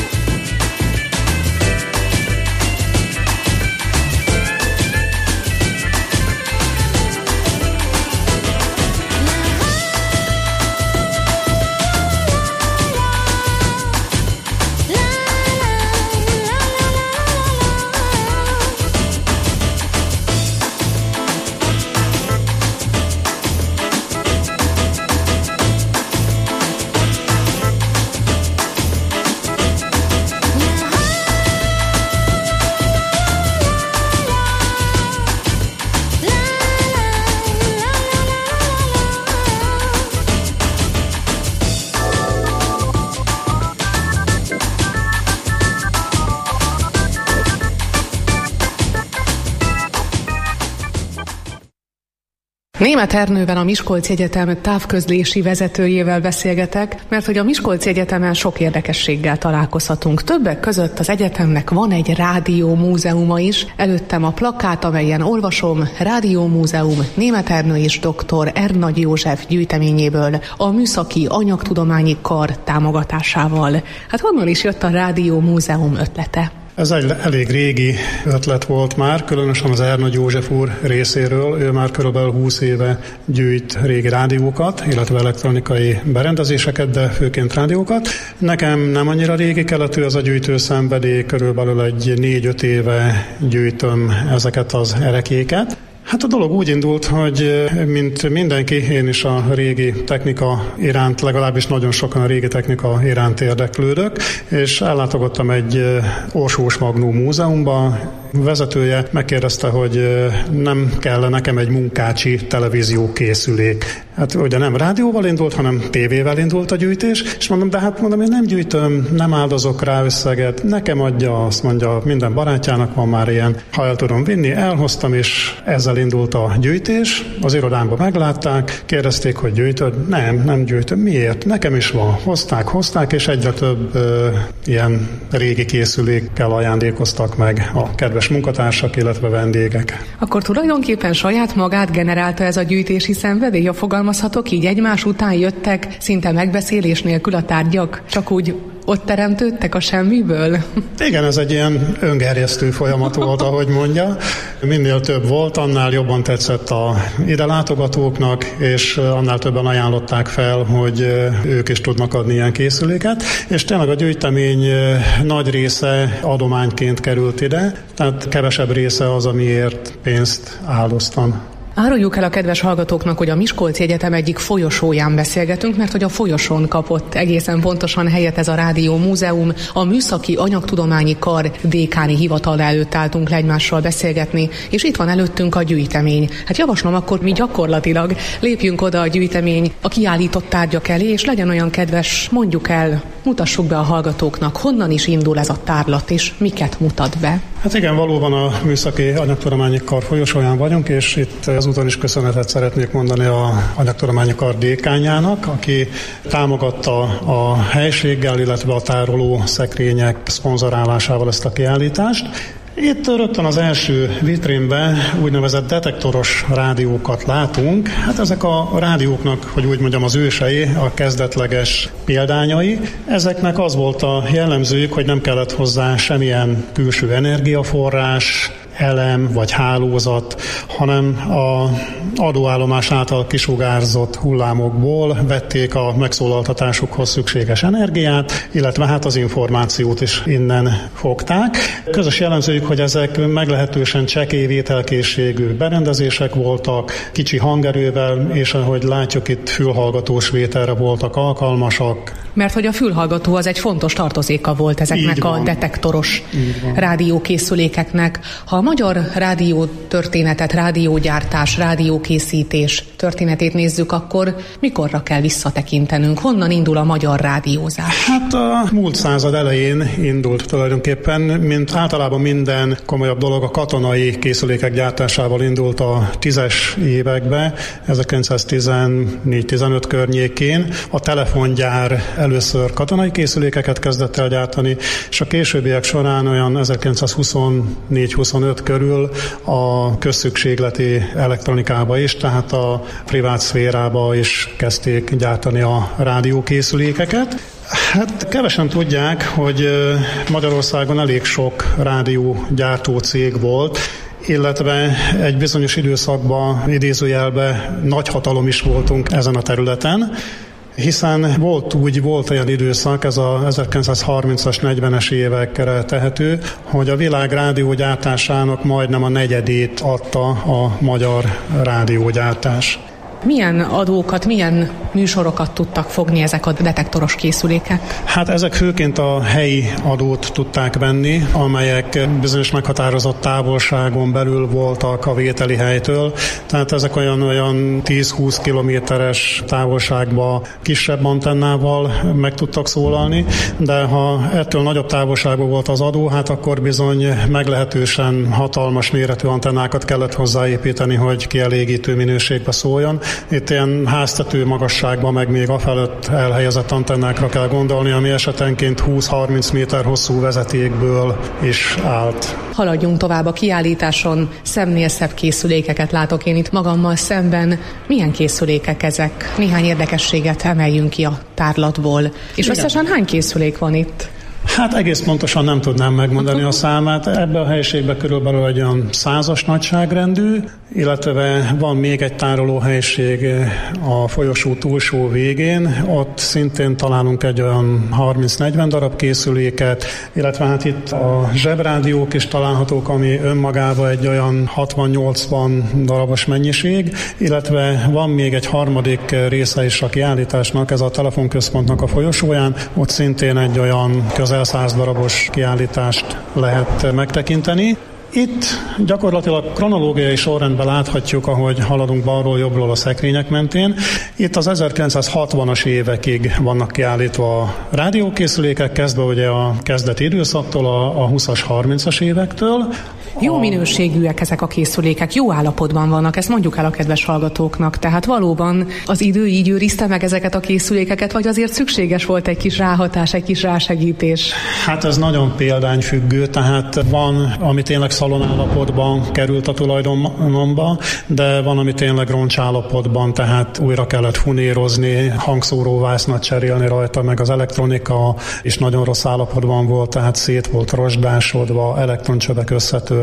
Németh Ernővel, a Miskolci Egyetem távközlési vezetőjével beszélgetek, mert hogy a Miskolci Egyetemen sok érdekességgel találkozhatunk. Többek között az egyetemnek van egy rádiómúzeuma is. Előttem a plakát, amelyen olvasom: Rádiómúzeum, Németh Ernő és dr. Ernagyi József gyűjteményéből, a Műszaki Anyagtudományi Kar támogatásával. Hát honnan is jött a Rádiómúzeum ötlete? Ez egy elég régi ötlet volt már, különösen az Ernagyi József úr részéről. Ő már körülbelül húsz éve gyűjt régi rádiókat, illetve elektronikai berendezéseket, de főként rádiókat. Nekem nem annyira régi keletű ez a gyűjtőszenvedély, körülbelül egy négy-öt éve gyűjtöm ezeket az erekéket. Hát a dolog úgy indult, hogy mint mindenki, én is a régi technika iránt, legalábbis nagyon sokan a régi technika iránt érdeklődök, és ellátogattam egy Orsós Magnum múzeumba. Vezetője megkérdezte, hogy nem kell nekem egy munkácsi televíziókészülék. Hát ugye nem rádióval indult, hanem tévével indult a gyűjtés, és mondom, de hát mondom, én nem gyűjtöm, nem áldozok rá összeget, nekem adja, azt mondja, minden barátjának van már ilyen, ha el tudom vinni, elhoztam, és ezzel indult a gyűjtés. Az irodámba meglátták, kérdezték, hogy gyűjtöd? Nem, nem gyűjtöm. Miért? Nekem is van. Hozták, hozták, és egyre több ö, ilyen régi készülékkel ajándékoztak meg a kedves munkatársak, illetve vendégek. Akkor tulajdonképpen saját magát generálta ez a gyűjtési szenvedély, ha fogalmazhatok így, egymás után jöttek szinte megbeszélés nélkül a tárgyak, csak úgy ott teremtődtek a semmiből? Igen, ez egy ilyen öngerjesztő folyamat volt, ahogy mondja. Minél több volt, annál jobban tetszett a ide látogatóknak, és annál többen ajánlották fel, hogy ők is tudnak adni ilyen készüléket, és tényleg a gyűjtemény nagy része adományként került ide, tehát kevesebb része az, amiért pénzt áldoztam. Áruljuk el a kedves hallgatóknak, hogy a Miskolci Egyetem egyik folyosóján beszélgetünk, mert hogy a folyosón kapott egészen pontosan helyet ez a Rádió Múzeum. A Műszaki Anyagtudományi Kar dékáni hivatala előtt álltunk le egymással beszélgetni, és itt van előttünk a gyűjtemény. Hát javaslom, akkor mi gyakorlatilag lépjünk oda a gyűjtemény a kiállított tárgyak elé, és legyen olyan kedves, mondjuk el, mutassuk be a hallgatóknak, honnan is indul ez a tárlat, és miket mutat be. Hát igen, valóban a Műszaki Anyagtudományi Kar folyosóján vagyunk, és itt ezúton is köszönetet szeretnék mondani a Anyagtudományi Kar dékányának, aki támogatta a helységgel, illetve a tároló szekrények szponzorálásával ezt a kiállítást. Itt rögtön az első vitrínben úgynevezett detektoros rádiókat látunk. Hát ezek a rádióknak, hogy úgy mondjam, az ősei, a kezdetleges példányai. Ezeknek az volt a jellemzőjük, hogy nem kellett hozzá semmilyen külső energiaforrás, elem vagy hálózat, hanem a adóállomás által kisugárzott hullámokból vették a megszólaltatásukhoz szükséges energiát, illetve hát az információt is innen fogták. Közös jellemzőjük, hogy ezek meglehetősen csekély vételkészségű berendezések voltak, kicsi hangerővel, és ahogy látjuk, itt fülhallgatós vételre voltak alkalmasak. Mert hogy a fülhallgató az egy fontos tartozéka volt ezeknek a detektoros rádiókészülékeknek. Ha a magyar rádiótörténetet, rádiógyártás, rádiókészítés történetét nézzük, akkor mikorra kell visszatekintenünk? Honnan indul a magyar rádiózás? Hát a múlt század elején indult tulajdonképpen, mint általában minden komolyabb dolog, a katonai készülékek gyártásával indult a tízes években, ezerkilencszáztizennégy tizenöt környékén. A telefongyár először katonai készülékeket kezdett el gyártani, és a későbbiek során olyan ezerkilencszázhuszonnégy huszonöt körül a közszükségleti elektronikába is, tehát a privát szférába is kezdték gyártani a rádiókészülékeket. Hát kevesen tudják, hogy Magyarországon elég sok rádiógyártó cég volt, illetve egy bizonyos időszakban, idézőjelben nagyhatalom is voltunk ezen a területen, hiszen volt úgy, volt olyan időszak, ez az ezerkilencszázharmincas, negyvenes évekre tehető, hogy a világ rádiógyártásának majdnem a negyedét adta a magyar rádiógyártás. Milyen adókat, milyen műsorokat tudtak fogni ezek a detektoros készülékek? Hát ezek főként a helyi adót tudták venni, amelyek bizonyos meghatározott távolságon belül voltak a vételi helytől. Tehát ezek olyan-olyan tíz-húsz kilométeres távolságba kisebb antennával meg tudtak szólalni, de ha ettől nagyobb távolságban volt az adó, hát akkor bizony meglehetősen hatalmas méretű antennákat kellett hozzáépíteni, hogy kielégítő minőségbe szóljon. Itt ilyen háztető magasságban, meg még afelőtt elhelyezett antennákra kell gondolni, ami esetenként húsz-harminc méter hosszú vezetékből is állt. Haladjunk tovább a kiállításon, szemnél szebb készülékeket látok én itt magammal szemben. Milyen készülékek ezek? Néhány érdekességet emeljünk ki a tárlatból. És igen, összesen hány készülék van itt? Hát egész pontosan nem tudnám megmondani a számát. Ebbe a helyiségbe körülbelül egy olyan százas nagyságrendű, illetve van még egy tárolóhelység a folyosó túlsó végén, ott szintén találunk egy olyan harminc-negyven darab készüléket, illetve hát itt a zsebrádiók is találhatók, ami önmagában egy olyan hatvan-nyolcvan darabos mennyiség, illetve van még egy harmadik része is a kiállításnak, ez a telefonközpontnak a folyosóján, ott szintén egy olyan közel száz darabos kiállítást lehet megtekinteni. Itt gyakorlatilag kronológiai sorrendben láthatjuk, ahogy haladunk balról jobbról a szekrények mentén. Itt az ezerkilencszázhatvanas évekig vannak kiállítva a rádiókészülékek, kezdve ugye a kezdeti időszaktól, a, a húszas, harmincas évektől. Jó minőségűek ezek a készülékek, jó állapotban vannak, ezt mondjuk el a kedves hallgatóknak. Tehát valóban az idő így őrizte meg ezeket a készülékeket, vagy azért szükséges volt egy kis ráhatás, egy kis rásegítés? Hát ez nagyon példányfüggő, tehát van, ami tényleg szalonállapotban került a tulajdonomba, de van, ami tényleg roncsállapotban, tehát újra kellett funérozni, hangszóróvásznat cserélni rajta, meg az elektronika is nagyon rossz állapotban volt, tehát szét volt rozsdásodva, elektroncsövek összetörve,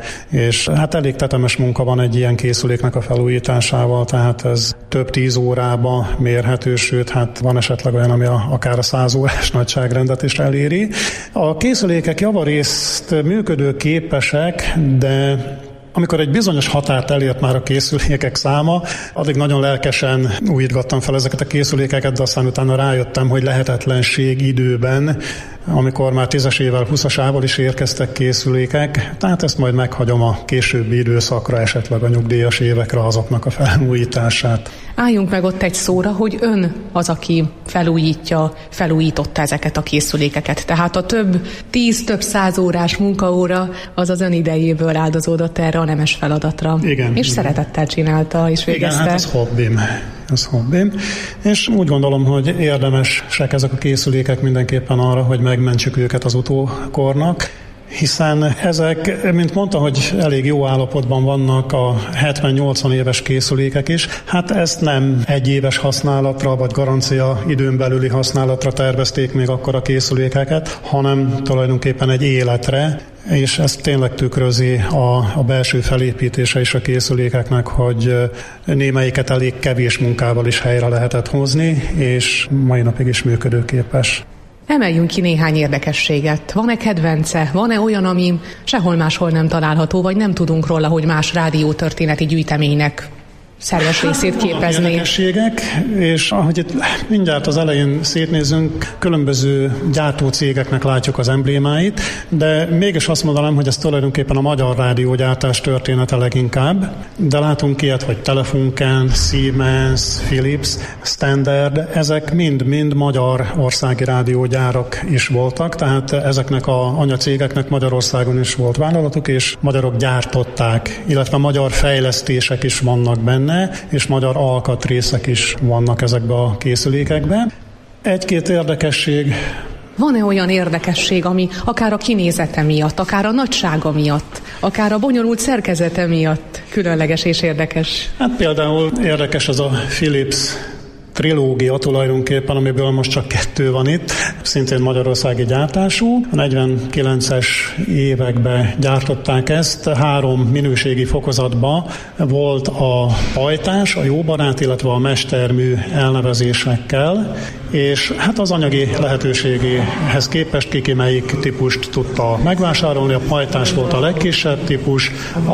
és hát elég tetemes munka van egy ilyen készüléknek a felújításával, tehát ez több tíz órába mérhető, sőt, hát van esetleg olyan, ami a, akár a száz órás nagyságrendet is eléri. A készülékek javarészt működőképesek, de amikor egy bizonyos határt elért már a készülékek száma, addig nagyon lelkesen újítgattam fel ezeket a készülékeket, de aztán utána rájöttem, hogy lehetetlenség időben, amikor már tízes évvel, huszasával is érkeztek készülékek, tehát ezt majd meghagyom a későbbi időszakra, esetleg a nyugdíjas évekre azoknak a felújítását. Álljunk meg ott egy szóra, hogy ön az, aki felújítja, felújította ezeket a készülékeket. Tehát a több tíz, több száz órás munkaóra az az ön idejéből áldozódott erre a nemes feladatra. Igen. És igen. szeretettel csinálta és végezte. Igen, hát ez hobbim. Ez hobbim. És úgy gondolom, hogy érdemesek ezek a készülékek mindenképpen arra, hogy megmentsük őket az utókornak, hiszen ezek, mint mondta, hogy elég jó állapotban vannak a hetven-nyolcvan éves készülékek is, hát ezt nem egy éves használatra, vagy garancia időn belüli használatra tervezték még akkor a készülékeket, hanem tulajdonképpen egy életre, és ez tényleg tükrözi a, a belső felépítése is a készülékeknek, hogy némelyiket elég kevés munkával is helyre lehetett hozni, és mai napig is működőképes. Emeljünk ki néhány érdekességet. Van-e kedvence? Van-e olyan, ami sehol máshol nem található, vagy nem tudunk róla, hogy más rádiótörténeti gyűjteménynek szerves részét képezni? Érdekességek, és ahogy itt mindjárt az elején szétnézünk, különböző gyártócégeknek látjuk az emblémáit, de mégis azt mondanám, hogy ez tulajdonképpen a magyar rádiógyártás története leginkább, de látunk ilyet, hogy Telefunken, Siemens, Philips, Standard, ezek mind-mind magyar országi rádiógyárak is voltak, tehát ezeknek a anyacégeknek Magyarországon is volt vállalatuk, és magyarok gyártották, illetve magyar fejlesztések is vannak benne, és magyar alkatrészek is vannak ezekbe a készülékekben. Egy-két érdekesség. Van-e olyan érdekesség, ami akár a kinézete miatt, akár a nagysága miatt, akár a bonyolult szerkezete miatt különleges és érdekes? Hát például érdekes az a Philips trilógia tulajdonképpen, amiből most csak kettő van itt, szintén magyarországi gyártású. A negyvenkilences években gyártották ezt, három minőségi fokozatban volt a pajtás, a jóbarát, illetve a mestermű elnevezésekkel, és hát az anyagi lehetőségéhez képest ki, ki melyik típust tudta megvásárolni. A pajtás volt a legkisebb típus,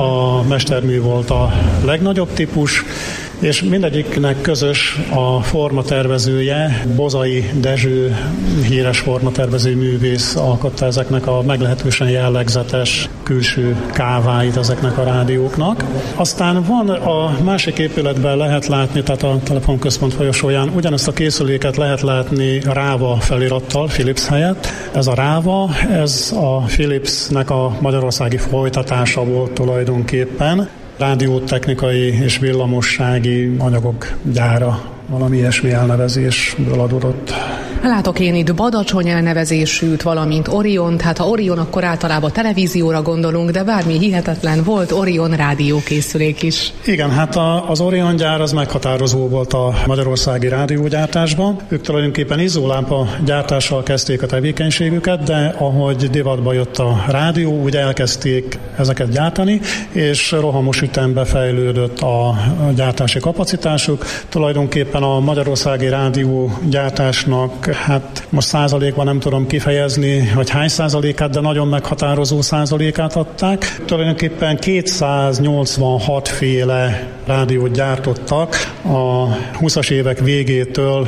a mestermű volt a legnagyobb típus, és mindegyiknek közös a formatervezője, Bozai Dezső, híres formatervező művész alkotta ezeknek a meglehetősen jellegzetes külső káváit ezeknek a rádióknak. Aztán van a másik épületben lehet látni, tehát a telefonközpont folyosóján ugyanezt a készüléket lehet látni Ráva felirattal, Philips helyett. Ez a Ráva, ez a Philipsnek a magyarországi folytatása volt tulajdonképpen. Rádiótechnikai és villamossági anyagok gyára, valami ilyesmi elnevezésből adódott Látok én itt Badacsony elnevezésűt, valamint Oriont. Hát ha Orion, akkor általában televízióra gondolunk, de bármi hihetetlen, volt Orion rádiókészülék is. Igen, hát a, az Orion gyár az meghatározó volt a magyarországi rádiógyártásban. Ők tulajdonképpen izzólámpa gyártással kezdték a tevékenységüket, de ahogy divatba jött a rádió, úgy elkezdték ezeket gyártani, és rohamos ütembe fejlődött a gyártási kapacitásuk. Tulajdonképpen a magyarországi rádiógyártásnak, hát most százalékban nem tudom kifejezni, hogy hány százalékát, de nagyon meghatározó százalékát adták. Tulajdonképpen kétszáznyolcvanhat féle rádiót gyártottak a húszas évek végétől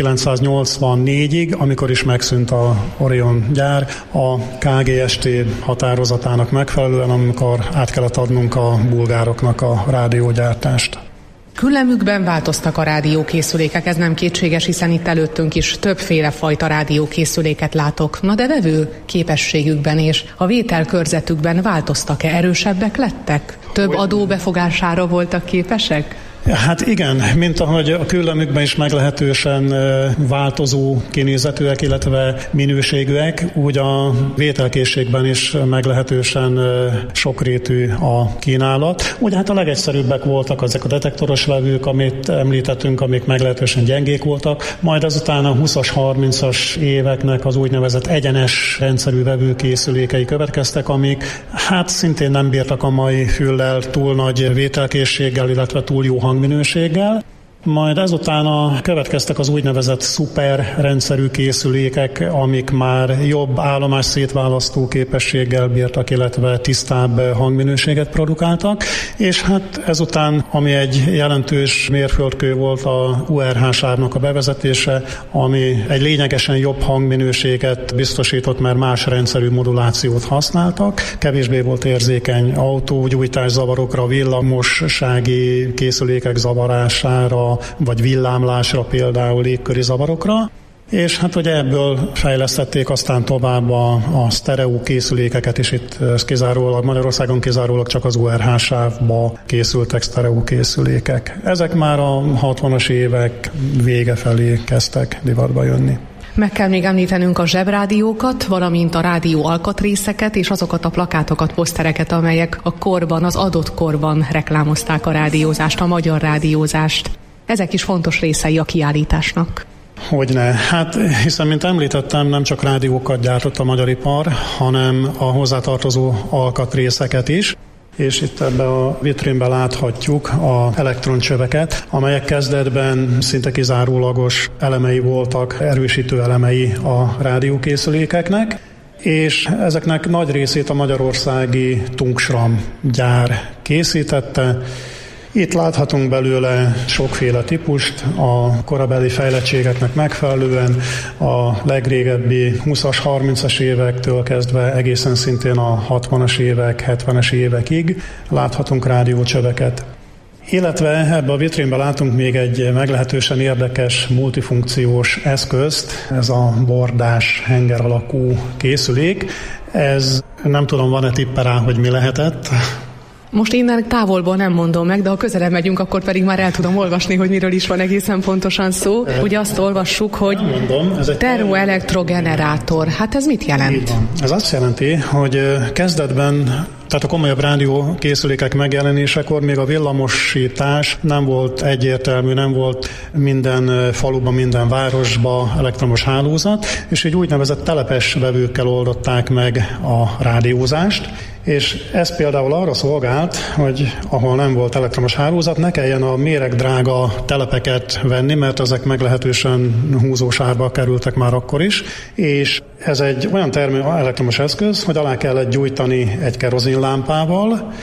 ezerkilencszáznyolcvannégyig, amikor is megszűnt a Orion gyár a ká gé es té határozatának megfelelően, amikor át kellett adnunk a bulgároknak a rádiógyártást. Küllemükben változtak a rádiókészülékek, ez nem kétséges, hiszen itt előttünk is többféle fajta rádiókészüléket látok. Na de vevő képességükben és a vételkörzetükben változtak-e, erősebbek lettek? Több adó befogására voltak képesek? Hát igen, mint ahogy a küllemükben is meglehetősen változó kinézetűek, illetve minőségűek, úgy a vételkészségben is meglehetősen sokrétű a kínálat. Úgy hát a legegyszerűbbek voltak ezek a detektoros levők, amit említettünk, amik meglehetősen gyengék voltak, majd azután a húszas, harmincas éveknek az úgynevezett egyenes rendszerű vevőkészülékei következtek, amik hát szintén nem bírtak a mai füllel túl nagy vételkészséggel, illetve túl jó hangminőséggel. Majd ezután a, következtek az úgynevezett szuper rendszerű készülékek, amik már jobb állomás szétválasztó képességgel bírtak, illetve tisztább hangminőséget produkáltak, és hát ezután, ami egy jelentős mérföldkő volt, a u er há sávnak a bevezetése, ami egy lényegesen jobb hangminőséget biztosított, mert más rendszerű modulációt használtak, kevésbé volt érzékeny autógyújtászavarokra, villamossági készülékek zavarására, vagy villámlásra, például légköri zavarokra, és hát ugye ebből fejlesztették aztán tovább a, a sztereó készülékeket is, itt kizárólag Magyarországon kizárólag csak az u er há sávba készültek sztereó készülékek. Ezek már a hatvanas évek vége felé kezdtek divatba jönni. Meg kell még említenünk a zsebrádiókat, valamint a rádió alkatrészeket és azokat a plakátokat, posztereket, amelyek a korban, az adott korban reklámozták a rádiózást, a magyar rádiózást. Ezek is fontos részei a kiállításnak. Hogyne. Hát hiszen, mint említettem, nem csak rádiókat gyártott a magyar ipar, hanem a hozzátartozó alkatrészeket is. És itt ebbe a vitrínben láthatjuk az elektroncsöveket, amelyek kezdetben szinte kizárólagos elemei voltak, erősítő elemei a rádiókészülékeknek, és ezeknek nagy részét a magyarországi Tungsram gyár készítette. Itt láthatunk belőle sokféle típust, a korabeli fejlettségeknek megfelelően, a legrégebbi húszas, harmincas évektől kezdve egészen szintén a hatvanas évek, hetvenes évekig láthatunk rádiócsöveket. Illetve ebbe a vitrínben látunk még egy meglehetősen érdekes multifunkciós eszközt, ez a bordás henger alakú készülék. Ez nem tudom, van-e tippe rá, hogy mi lehetett? Most innen távolból nem mondom meg, de ha közelebb megyünk, akkor pedig már el tudom olvasni, hogy miről is van egészen pontosan szó. Ugye azt olvassuk, hogy mondom, ez egy termoelektrogenerátor. Hát ez mit jelent? Ez azt jelenti, hogy kezdetben, tehát a komolyabb rádió készülékek megjelenésekor még a villamosítás nem volt egyértelmű, nem volt minden faluban, minden városban elektromos hálózat, és így úgynevezett telepes vevőkkel oldották meg a rádiózást, és ez például arra szolgált, hogy ahol nem volt elektromos hálózat, ne kelljen a méregdrága telepeket venni, mert ezek meglehetősen húzós árba kerültek már akkor is, és ez egy olyan termő elektromos eszköz, hogy alá kellett gyújtani egy kerozinlámpával,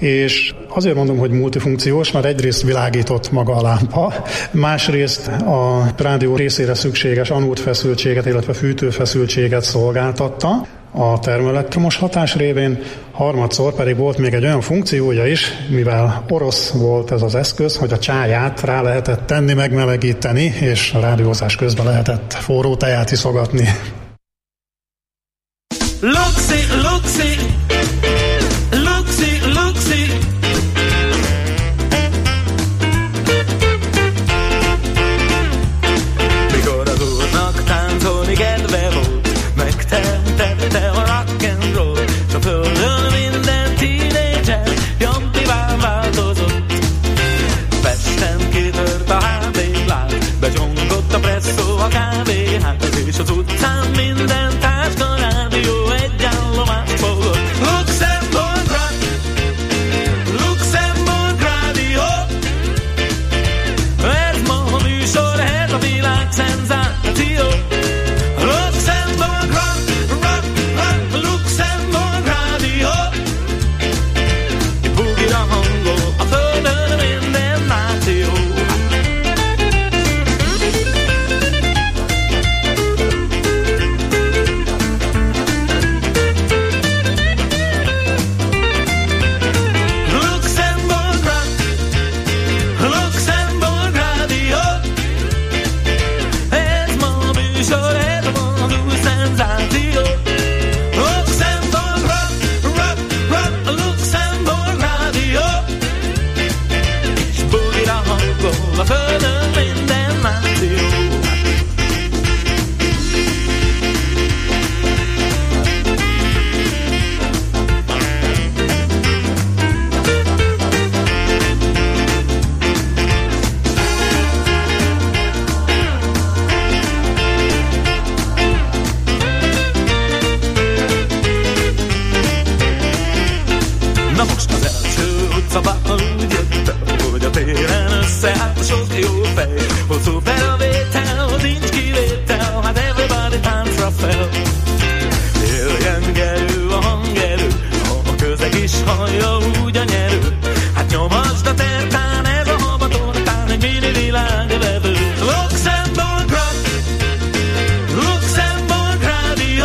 és azért mondom, hogy multifunkciós, mert egyrészt világított maga a lámpa, másrészt a rádió részére szükséges anódfeszültséget, illetve fűtőfeszültséget szolgáltatta a termoelektromos hatás révén, harmadszor pedig volt még egy olyan funkciója is, mivel orosz volt ez az eszköz, hogy a csáját rá lehetett tenni, megmelegíteni, és a rádiózás közben lehetett forró teját iszogatni. Luxi, luxi, luxi, luxi. Mikor az úrnak tánc szenzáció. Luxemburg rock, rock, rock, Luxemburg rádió. Egy bugira hangol a földön minden náció. Luxemburg rock, Luxemburg rádió. Ez ma a műsor, ez a modul szenzáció. Luxemburg rock, rock, rock, Luxemburg rádió. És bugira hangol a földön minden náció. Na most az első utcabál úgy jött el, hogy a téren összeállt a sok jó fej. Hosszú fel a vétel, nincs kivétel, hát everybody táncra fel. Jöjjön gerő a hangerő, a közeg is hallja úgy a nyerő. Hát nyomasd a tertán, ez a habatortán, egy mini világlevő. Luxemburg rock, Luxemburg rádió.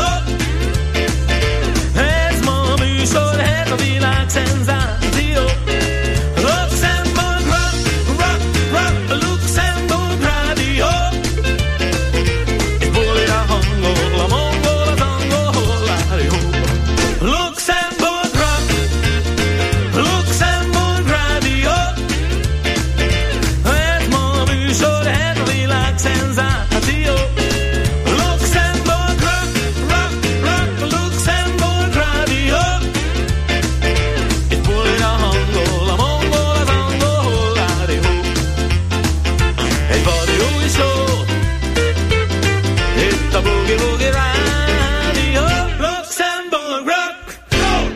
Ez ma a műsor, ez a világ szenzáció. Luxemburg rock, rock, rock, Luxemburg rádió. Egy bolira hangol, a mongol, az angol, rádió. Luxemburg rock, Luxemburg rádió. Ez ma a műsor, ez a világ szenzáció. Luxemburg rock, rock, rock, Luxemburg rádió. Egy bolira hangol, a mongol, az angol, rádió. Egy vadi új show, itt a Boogie Woogie rádió. Luxemburg rock, go!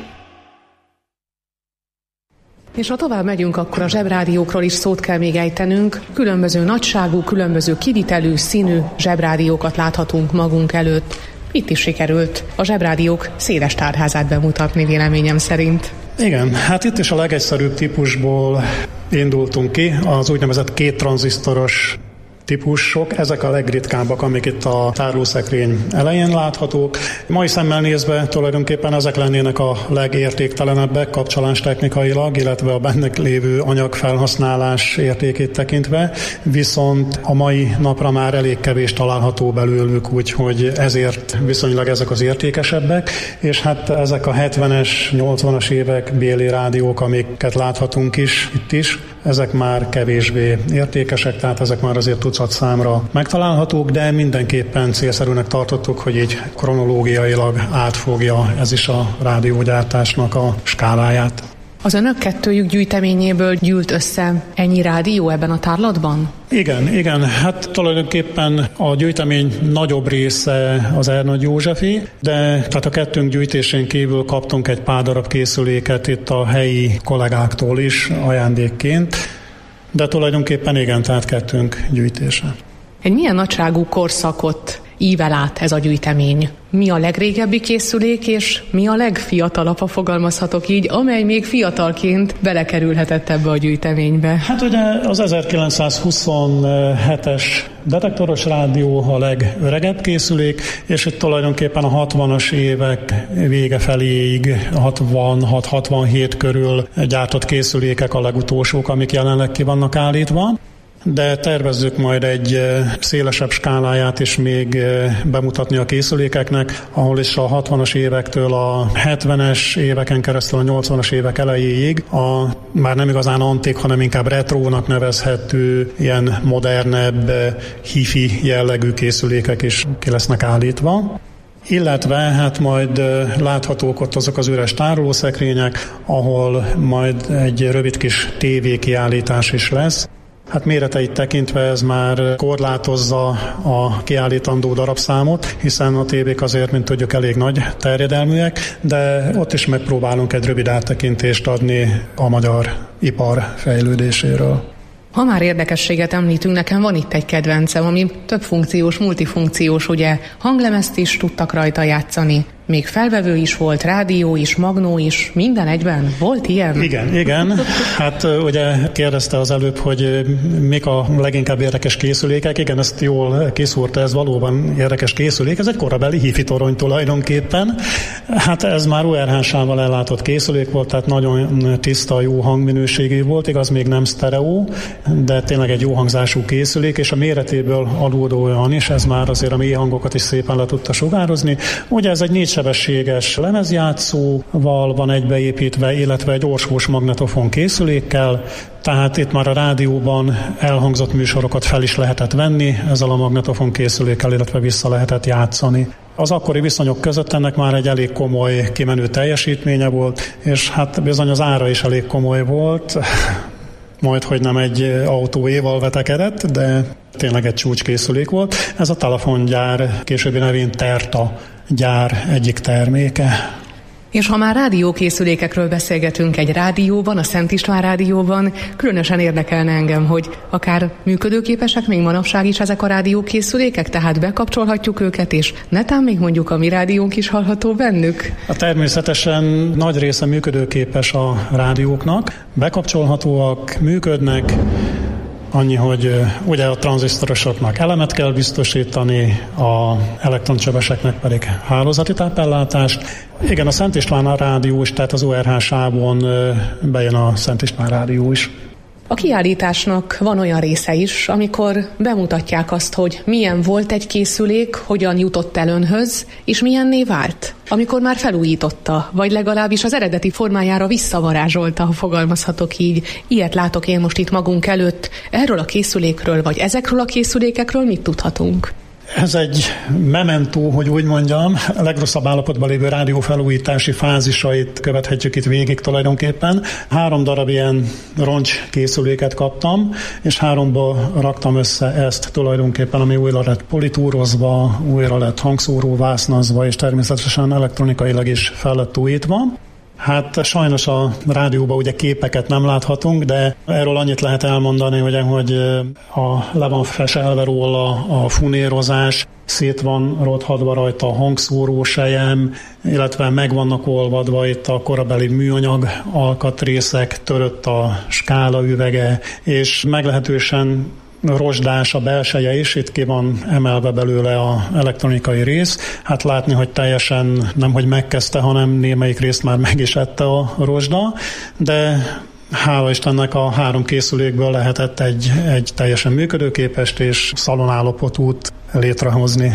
És ha tovább megyünk, akkor a zsebrádiókról is szót kell még ejtenünk. Különböző nagyságú, különböző kivitelű, színű zsebrádiókat láthatunk magunk előtt. Itt is sikerült a zsebrádiók széles tárházát bemutatni, véleményem szerint. Igen, hát itt is a legegyszerűbb típusból indultunk ki, az úgynevezett két tranzisztoros típusok, ezek a legritkábbak, amik itt a tárolószekrény elején láthatók. Mai szemmel nézve tulajdonképpen ezek lennének a legértéktelenebbek kapcsolástechnikailag, illetve a bennek lévő anyagfelhasználás értékét tekintve, viszont a mai napra már elég kevés található belőlük, úgyhogy ezért viszonylag ezek az értékesebbek, és hát ezek a hetvenes, nyolcvanas évek béli rádiók, amiket láthatunk is itt is, ezek már kevésbé értékesek, tehát ezek már azért tucat számra megtalálhatók, de mindenképpen célszerűnek tartottuk, hogy így kronológiailag átfogja ez is a rádiógyártásnak a skáláját. Az önök kettőjük gyűjteményéből gyűlt össze ennyi rádió ebben a tárlatban? Igen, igen, hát tulajdonképpen a gyűjtemény nagyobb része az Ernőtt Józsefi, de tehát a kettőnk gyűjtésén kívül kaptunk egy pár darab készüléket itt a helyi kollégáktól is ajándékként, de tulajdonképpen igen, tehát kettőnk gyűjtése. Egy milyen nagyságú korszakot ível át ez a gyűjtemény? Mi a legrégebbi készülék, és mi a legfiatalabb, ha fogalmazhatok így, amely még fiatalként belekerülhetett ebbe a gyűjteménybe? Hát ugye az ezerkilencszázhuszonhetes detektoros rádió a legöregebb készülék, és itt tulajdonképpen a hatvanas évek vége feléig, hatvanhat hatvanhét körül gyártott készülékek a legutolsók, amik jelenleg ki vannak állítva. De tervezzük majd egy szélesebb skáláját is még bemutatni a készülékeknek, ahol is a hatvanas évektől a hetvenes éveken keresztül a nyolcvanas évek elejéig a már nem igazán antik, hanem inkább retrónak nevezhető, ilyen modernebb, hi-fi jellegű készülékek is ki lesznek állítva. Illetve hát majd láthatók ott azok az üres tárolószekrények, ahol majd egy rövid kis tévékiállítás is lesz. Hát méreteit tekintve ez már korlátozza a kiállítandó darabszámot, hiszen a tévék azért, mint tudjuk, elég nagy terjedelműek, de ott is megpróbálunk egy rövid áttekintést adni a magyar ipar fejlődéséről. Ha már érdekességet említünk, nekem van itt egy kedvencem, ami több funkciós, multifunkciós, ugye hanglemezt is tudtak rajta játszani, még felvevő is volt, rádió is, magnó is, minden egyben. Volt ilyen? Igen, igen. Hát ugye kérdezte az előbb, hogy mik a leginkább érdekes készülékek. Igen, ezt jól kiszúrta, ez valóban érdekes készülék. Ez egy korabeli hifi torony tulajdonképpen. Hát ez már o er há-sával ellátott készülék volt, tehát nagyon tiszta, jó hangminőségű volt. Igaz, még nem sztereó, de tényleg egy jó hangzású készülék, és a méretéből adódóan is, ez már azért a mély hangokat is szépen le tudta sugározni. Ugye ez egy négy sebességes lemezjátszóval van egybeépítve, illetve egy orsós magnetofon készülékkel, tehát itt már a rádióban elhangzott műsorokat fel is lehetett venni ezzel a magnetofon készülékkel, illetve vissza lehetett játszani. Az akkori viszonyok között ennek már egy elég komoly kimenő teljesítménye volt, és hát bizony az ára is elég komoly volt, majd hogy nem egy autóéval vetekedett, de tényleg egy csúcskészülék volt. Ez a telefongyár későbbi nevén Terta gyár egyik terméke. És ha már rádiókészülékekről beszélgetünk egy rádióban, a Szent István rádióban, különösen érdekelne engem, hogy akár működőképesek még manapság is ezek a rádiókészülékek, tehát bekapcsolhatjuk őket, és netán még mondjuk a mi rádiónk is hallható bennük? A természetesen nagy része működőképes a rádióknak, bekapcsolhatóak, működnek. Annyi, hogy ugye a tranzisztorosoknak elemet kell biztosítani, a elektroncsöveseknek pedig hálózati tápellátást. Igen, a Szent István rádió is, tehát az o er há-sávon bejön a Szent István rádió is. A kiállításnak van olyan része is, amikor bemutatják azt, hogy milyen volt egy készülék, hogyan jutott el önhöz, és milyenné vált. Amikor már felújította, vagy legalábbis az eredeti formájára visszavarázsolta, ha fogalmazhatok így. Ilyet látok én most itt magunk előtt. Erről a készülékről, vagy ezekről a készülékekről mit tudhatunk? Ez egy mementó, hogy úgy mondjam, a legrosszabb állapotban lévő rádiófelújítási fázisait követhetjük itt végig tulajdonképpen. Három darab ilyen roncs készüléket kaptam, és háromba raktam össze ezt tulajdonképpen, ami újra lett politúrozva, újra lett hangszóróvásznazva, és természetesen elektronikailag is fel lett újítva. Hát sajnos a rádióban ugye képeket nem láthatunk, de erről annyit lehet elmondani, ugye, hogy a, le van feselve róla a funérozás, szét van rothadva rajta a hangszórósejem, illetve meg vannak olvadva itt a korabeli műanyag alkatrészek, törött a skála üvege, és meglehetősen rozsdás a belseje is, itt ki van emelve belőle a elektronikai rész. Hát látni, hogy teljesen nem, hogy megkezdte, hanem némelyik részt már meg is ette a rozsda, de hála Istennek a három készülékből lehetett egy, egy teljesen működőképest és szalonállapotút létrehozni.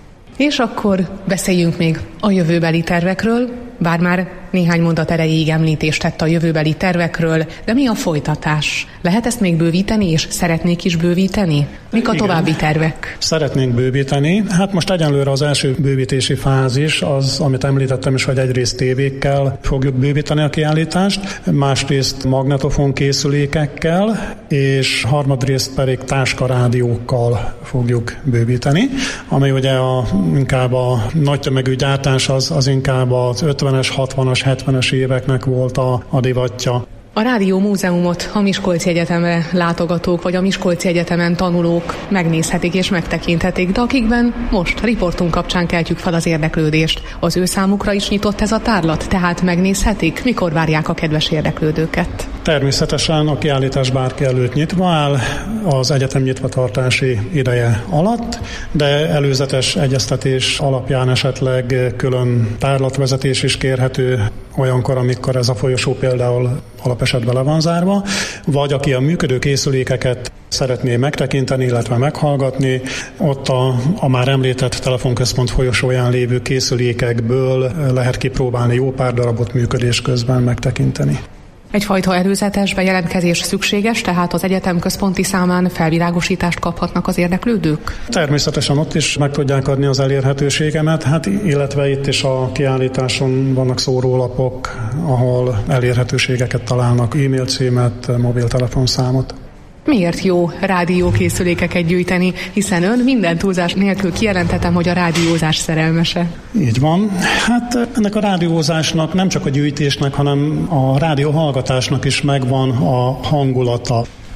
És akkor beszéljünk még a jövőbeli tervekről, bár már néhány mondat erejéig említést tett a jövőbeli tervekről, de mi a folytatás? Lehet ezt még bővíteni, és szeretnék is bővíteni? Mik a további tervek? Szeretnénk bővíteni. Hát most egyenlőre az első bővítési fázis az, amit említettem is, hogy egyrészt tévékkel fogjuk bővíteni a kiállítást, másrészt magnetofon készülékekkel, és harmadrészt pedig táskarádiókkal fogjuk bővíteni, ami ugye a, inkább a nagy tömegű gyártás az, az inkább az ötvenes, hatvanas, hetvenes éveknek volt a, a divatja. A Rádió Múzeumot a Miskolci Egyetemre látogatók, vagy a Miskolci Egyetemen tanulók megnézhetik és megtekinthetik, de akikben most riportunk kapcsán keltjük fel az érdeklődést. Az ő számukra is nyitott ez a tárlat, tehát megnézhetik? Mikor várják a kedves érdeklődőket? Természetesen a kiállítás bárki előtt nyitva áll, az egyetem nyitvatartási ideje alatt, de előzetes egyeztetés alapján esetleg külön tárlatvezetés is kérhető olyankor, amikor ez a folyosó például alapesetben le van zárva, vagy aki a működő készülékeket szeretné megtekinteni, illetve meghallgatni, ott a, a már említett telefonközpont folyosóján lévő készülékekből lehet kipróbálni jó pár darabot működés közben megtekinteni. Egyfajta előzetes bejelentkezés szükséges, tehát az egyetem központi számán felvilágosítást kaphatnak az érdeklődők? Természetesen ott is meg tudják adni az elérhetőségemet, hát illetve itt is a kiállításon vannak szórólapok, ahol elérhetőségeket találnak, e-mail címet, mobiltelefonszámot. Miért jó rádiókészülékeket gyűjteni, hiszen ön minden túlzás nélkül kijelenthetem, hogy a rádiózás szerelmese. Így van. Hát ennek a rádiózásnak nem csak a gyűjtésnek, hanem a rádióhallgatásnak is megvan a hangulata.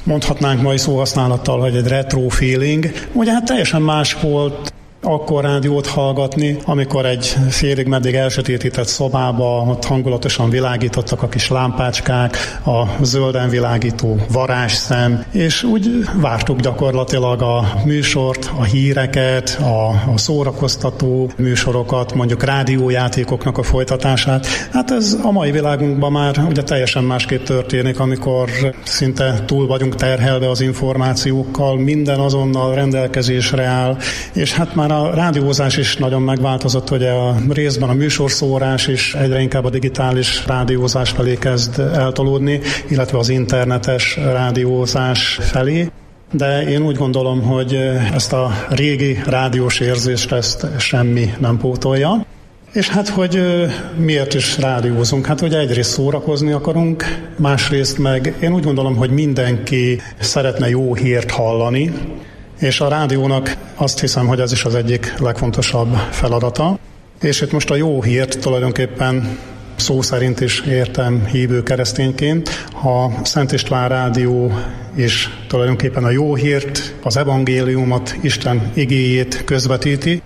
mondhatnánk mai szóhasználattal, hogy egy retro feeling. Ugye hát teljesen más volt akkor rádiót hallgatni, amikor egy félig meddig elsötétített szobába ott hangulatosan világítottak a kis lámpácskák, a zölden világító varázsszem, és úgy vártuk gyakorlatilag a műsort, a híreket, a, a szórakoztató műsorokat, mondjuk rádiójátékoknak a folytatását. Hát ez a mai világunkban már ugye teljesen másképp történik, amikor szinte túl vagyunk terhelve az információkkal, minden azonnal rendelkezésre áll, és hát már a rádiózás is nagyon megváltozott, hogy a részben a műsorszórás is egyre inkább a digitális rádiózás felé kezd eltolódni, illetve az internetes rádiózás felé. De én úgy gondolom, hogy ezt a régi rádiós érzést ezt semmi nem pótolja. És hát, hogy miért is rádiózunk? Hát, hogy egyrészt szórakozni akarunk, másrészt meg én úgy gondolom, hogy mindenki szeretne jó hírt hallani, és a rádiónak azt hiszem, hogy ez is az egyik legfontosabb feladata. És itt most a jó hírt tulajdonképpen szó szerint is értem hívő keresztényként. A Szent István Rádió is tulajdonképpen a jó hírt, az evangéliumot, Isten igéjét közvetíti,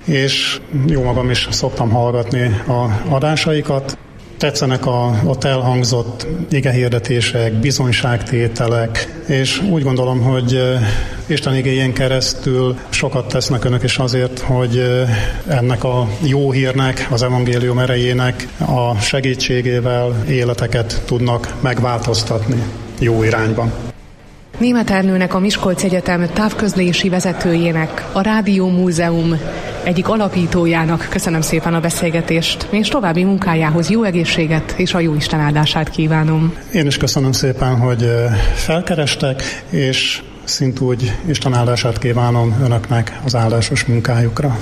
és jó magam is szoktam hallgatni a adásaikat. Tetszenek a ott elhangzott igehirdetések, bizonyságtételek, és úgy gondolom, hogy Isten igéjén keresztül sokat tesznek önök is azért, hogy ennek a jó hírnek, az evangélium erejének a segítségével életeket tudnak megváltoztatni jó irányban. Németh Ernőnek, a Miskolci Egyetem távközlési vezetőjének, a Rádió Múzeum egyik alapítójának köszönöm szépen a beszélgetést, és további munkájához jó egészséget és a jó Isten áldását kívánom. Én is köszönöm szépen, hogy felkerestek, és szintúgy Isten áldását kívánom önöknek az áldásos munkájukra.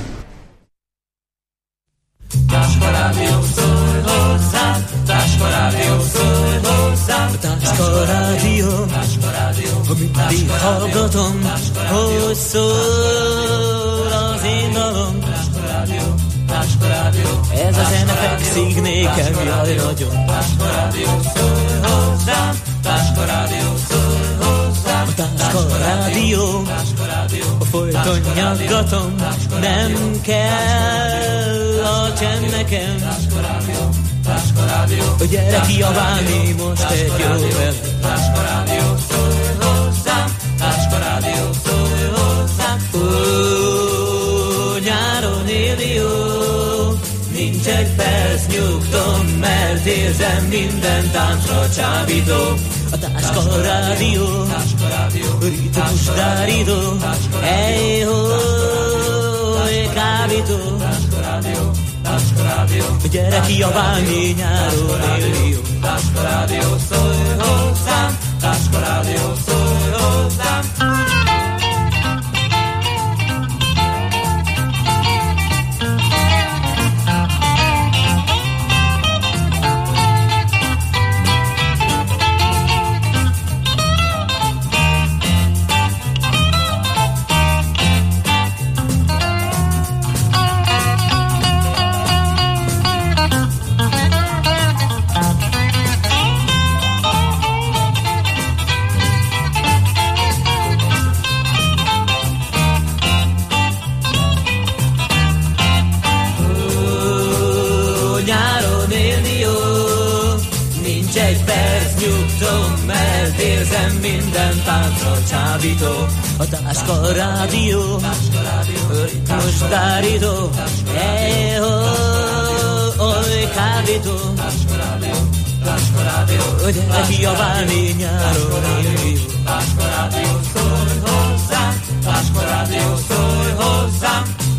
Táska Rádió, szólj hozzám, Táska Rádió, szólj hozzám, Táska Rádió, Táska Rádió, mindig hallgatom, hogy szól az én dalom. Táska Rádió, Táska Rádió, ez a zene fekszik nékem, jaj nagyon. Táska Rádió, szólj hozzám, Táska Rádió, szólj hozzám, Táska Rádió, Táska Rádió, folyton nyaggatom, nem kell a csend nekem. Táska Rádió, Táska Rádió, gyere kiabálni most egy jóvel. Táska Rádió, szólj hozzám, Táska Rádió, szólj hozzám. Ó, nyáron éli jó, nincs egy perc nyugtom, mert érzem minden táncra csábító. A Táska Rádió, Táska Rádió, ritmus dárító, hey-ho, kábító. Táska Rádió, Táska Rádió, gyere kiabálni nyáron éli jó. Táska Rádió, szólj hozzám, Táska Rádió, szólj hozzám. Érzem minden táncra csábító. A Táska Rádió, ritmus dárító, hey-ho, oly kábító. Táska Rádió, Táska Rádió, gyere kiabálni nyáron éli jó. Táska Rádió, szólj hozzám, Táska Rádió, szólj hozzám.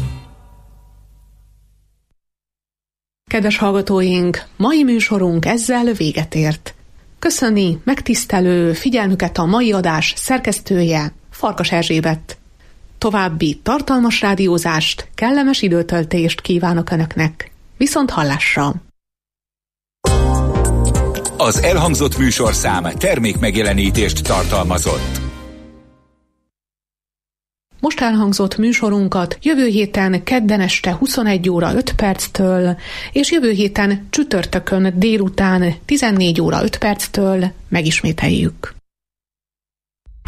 Kedves hallgatóink, mai műsorunk ezzel véget ért. Köszöni megtisztelő figyelmüket a mai adás szerkesztője, Farkas Erzsébet. További tartalmas rádiózást, kellemes időtöltést kívánok Önöknek. Viszont hallásra! Az elhangzott műsorszám termékmegjelenítést tartalmazott. Most elhangzott műsorunkat jövő héten kedden este huszonegy óra öt perctől, és jövő héten csütörtökön délután tizennégy óra öt perctől megismételjük.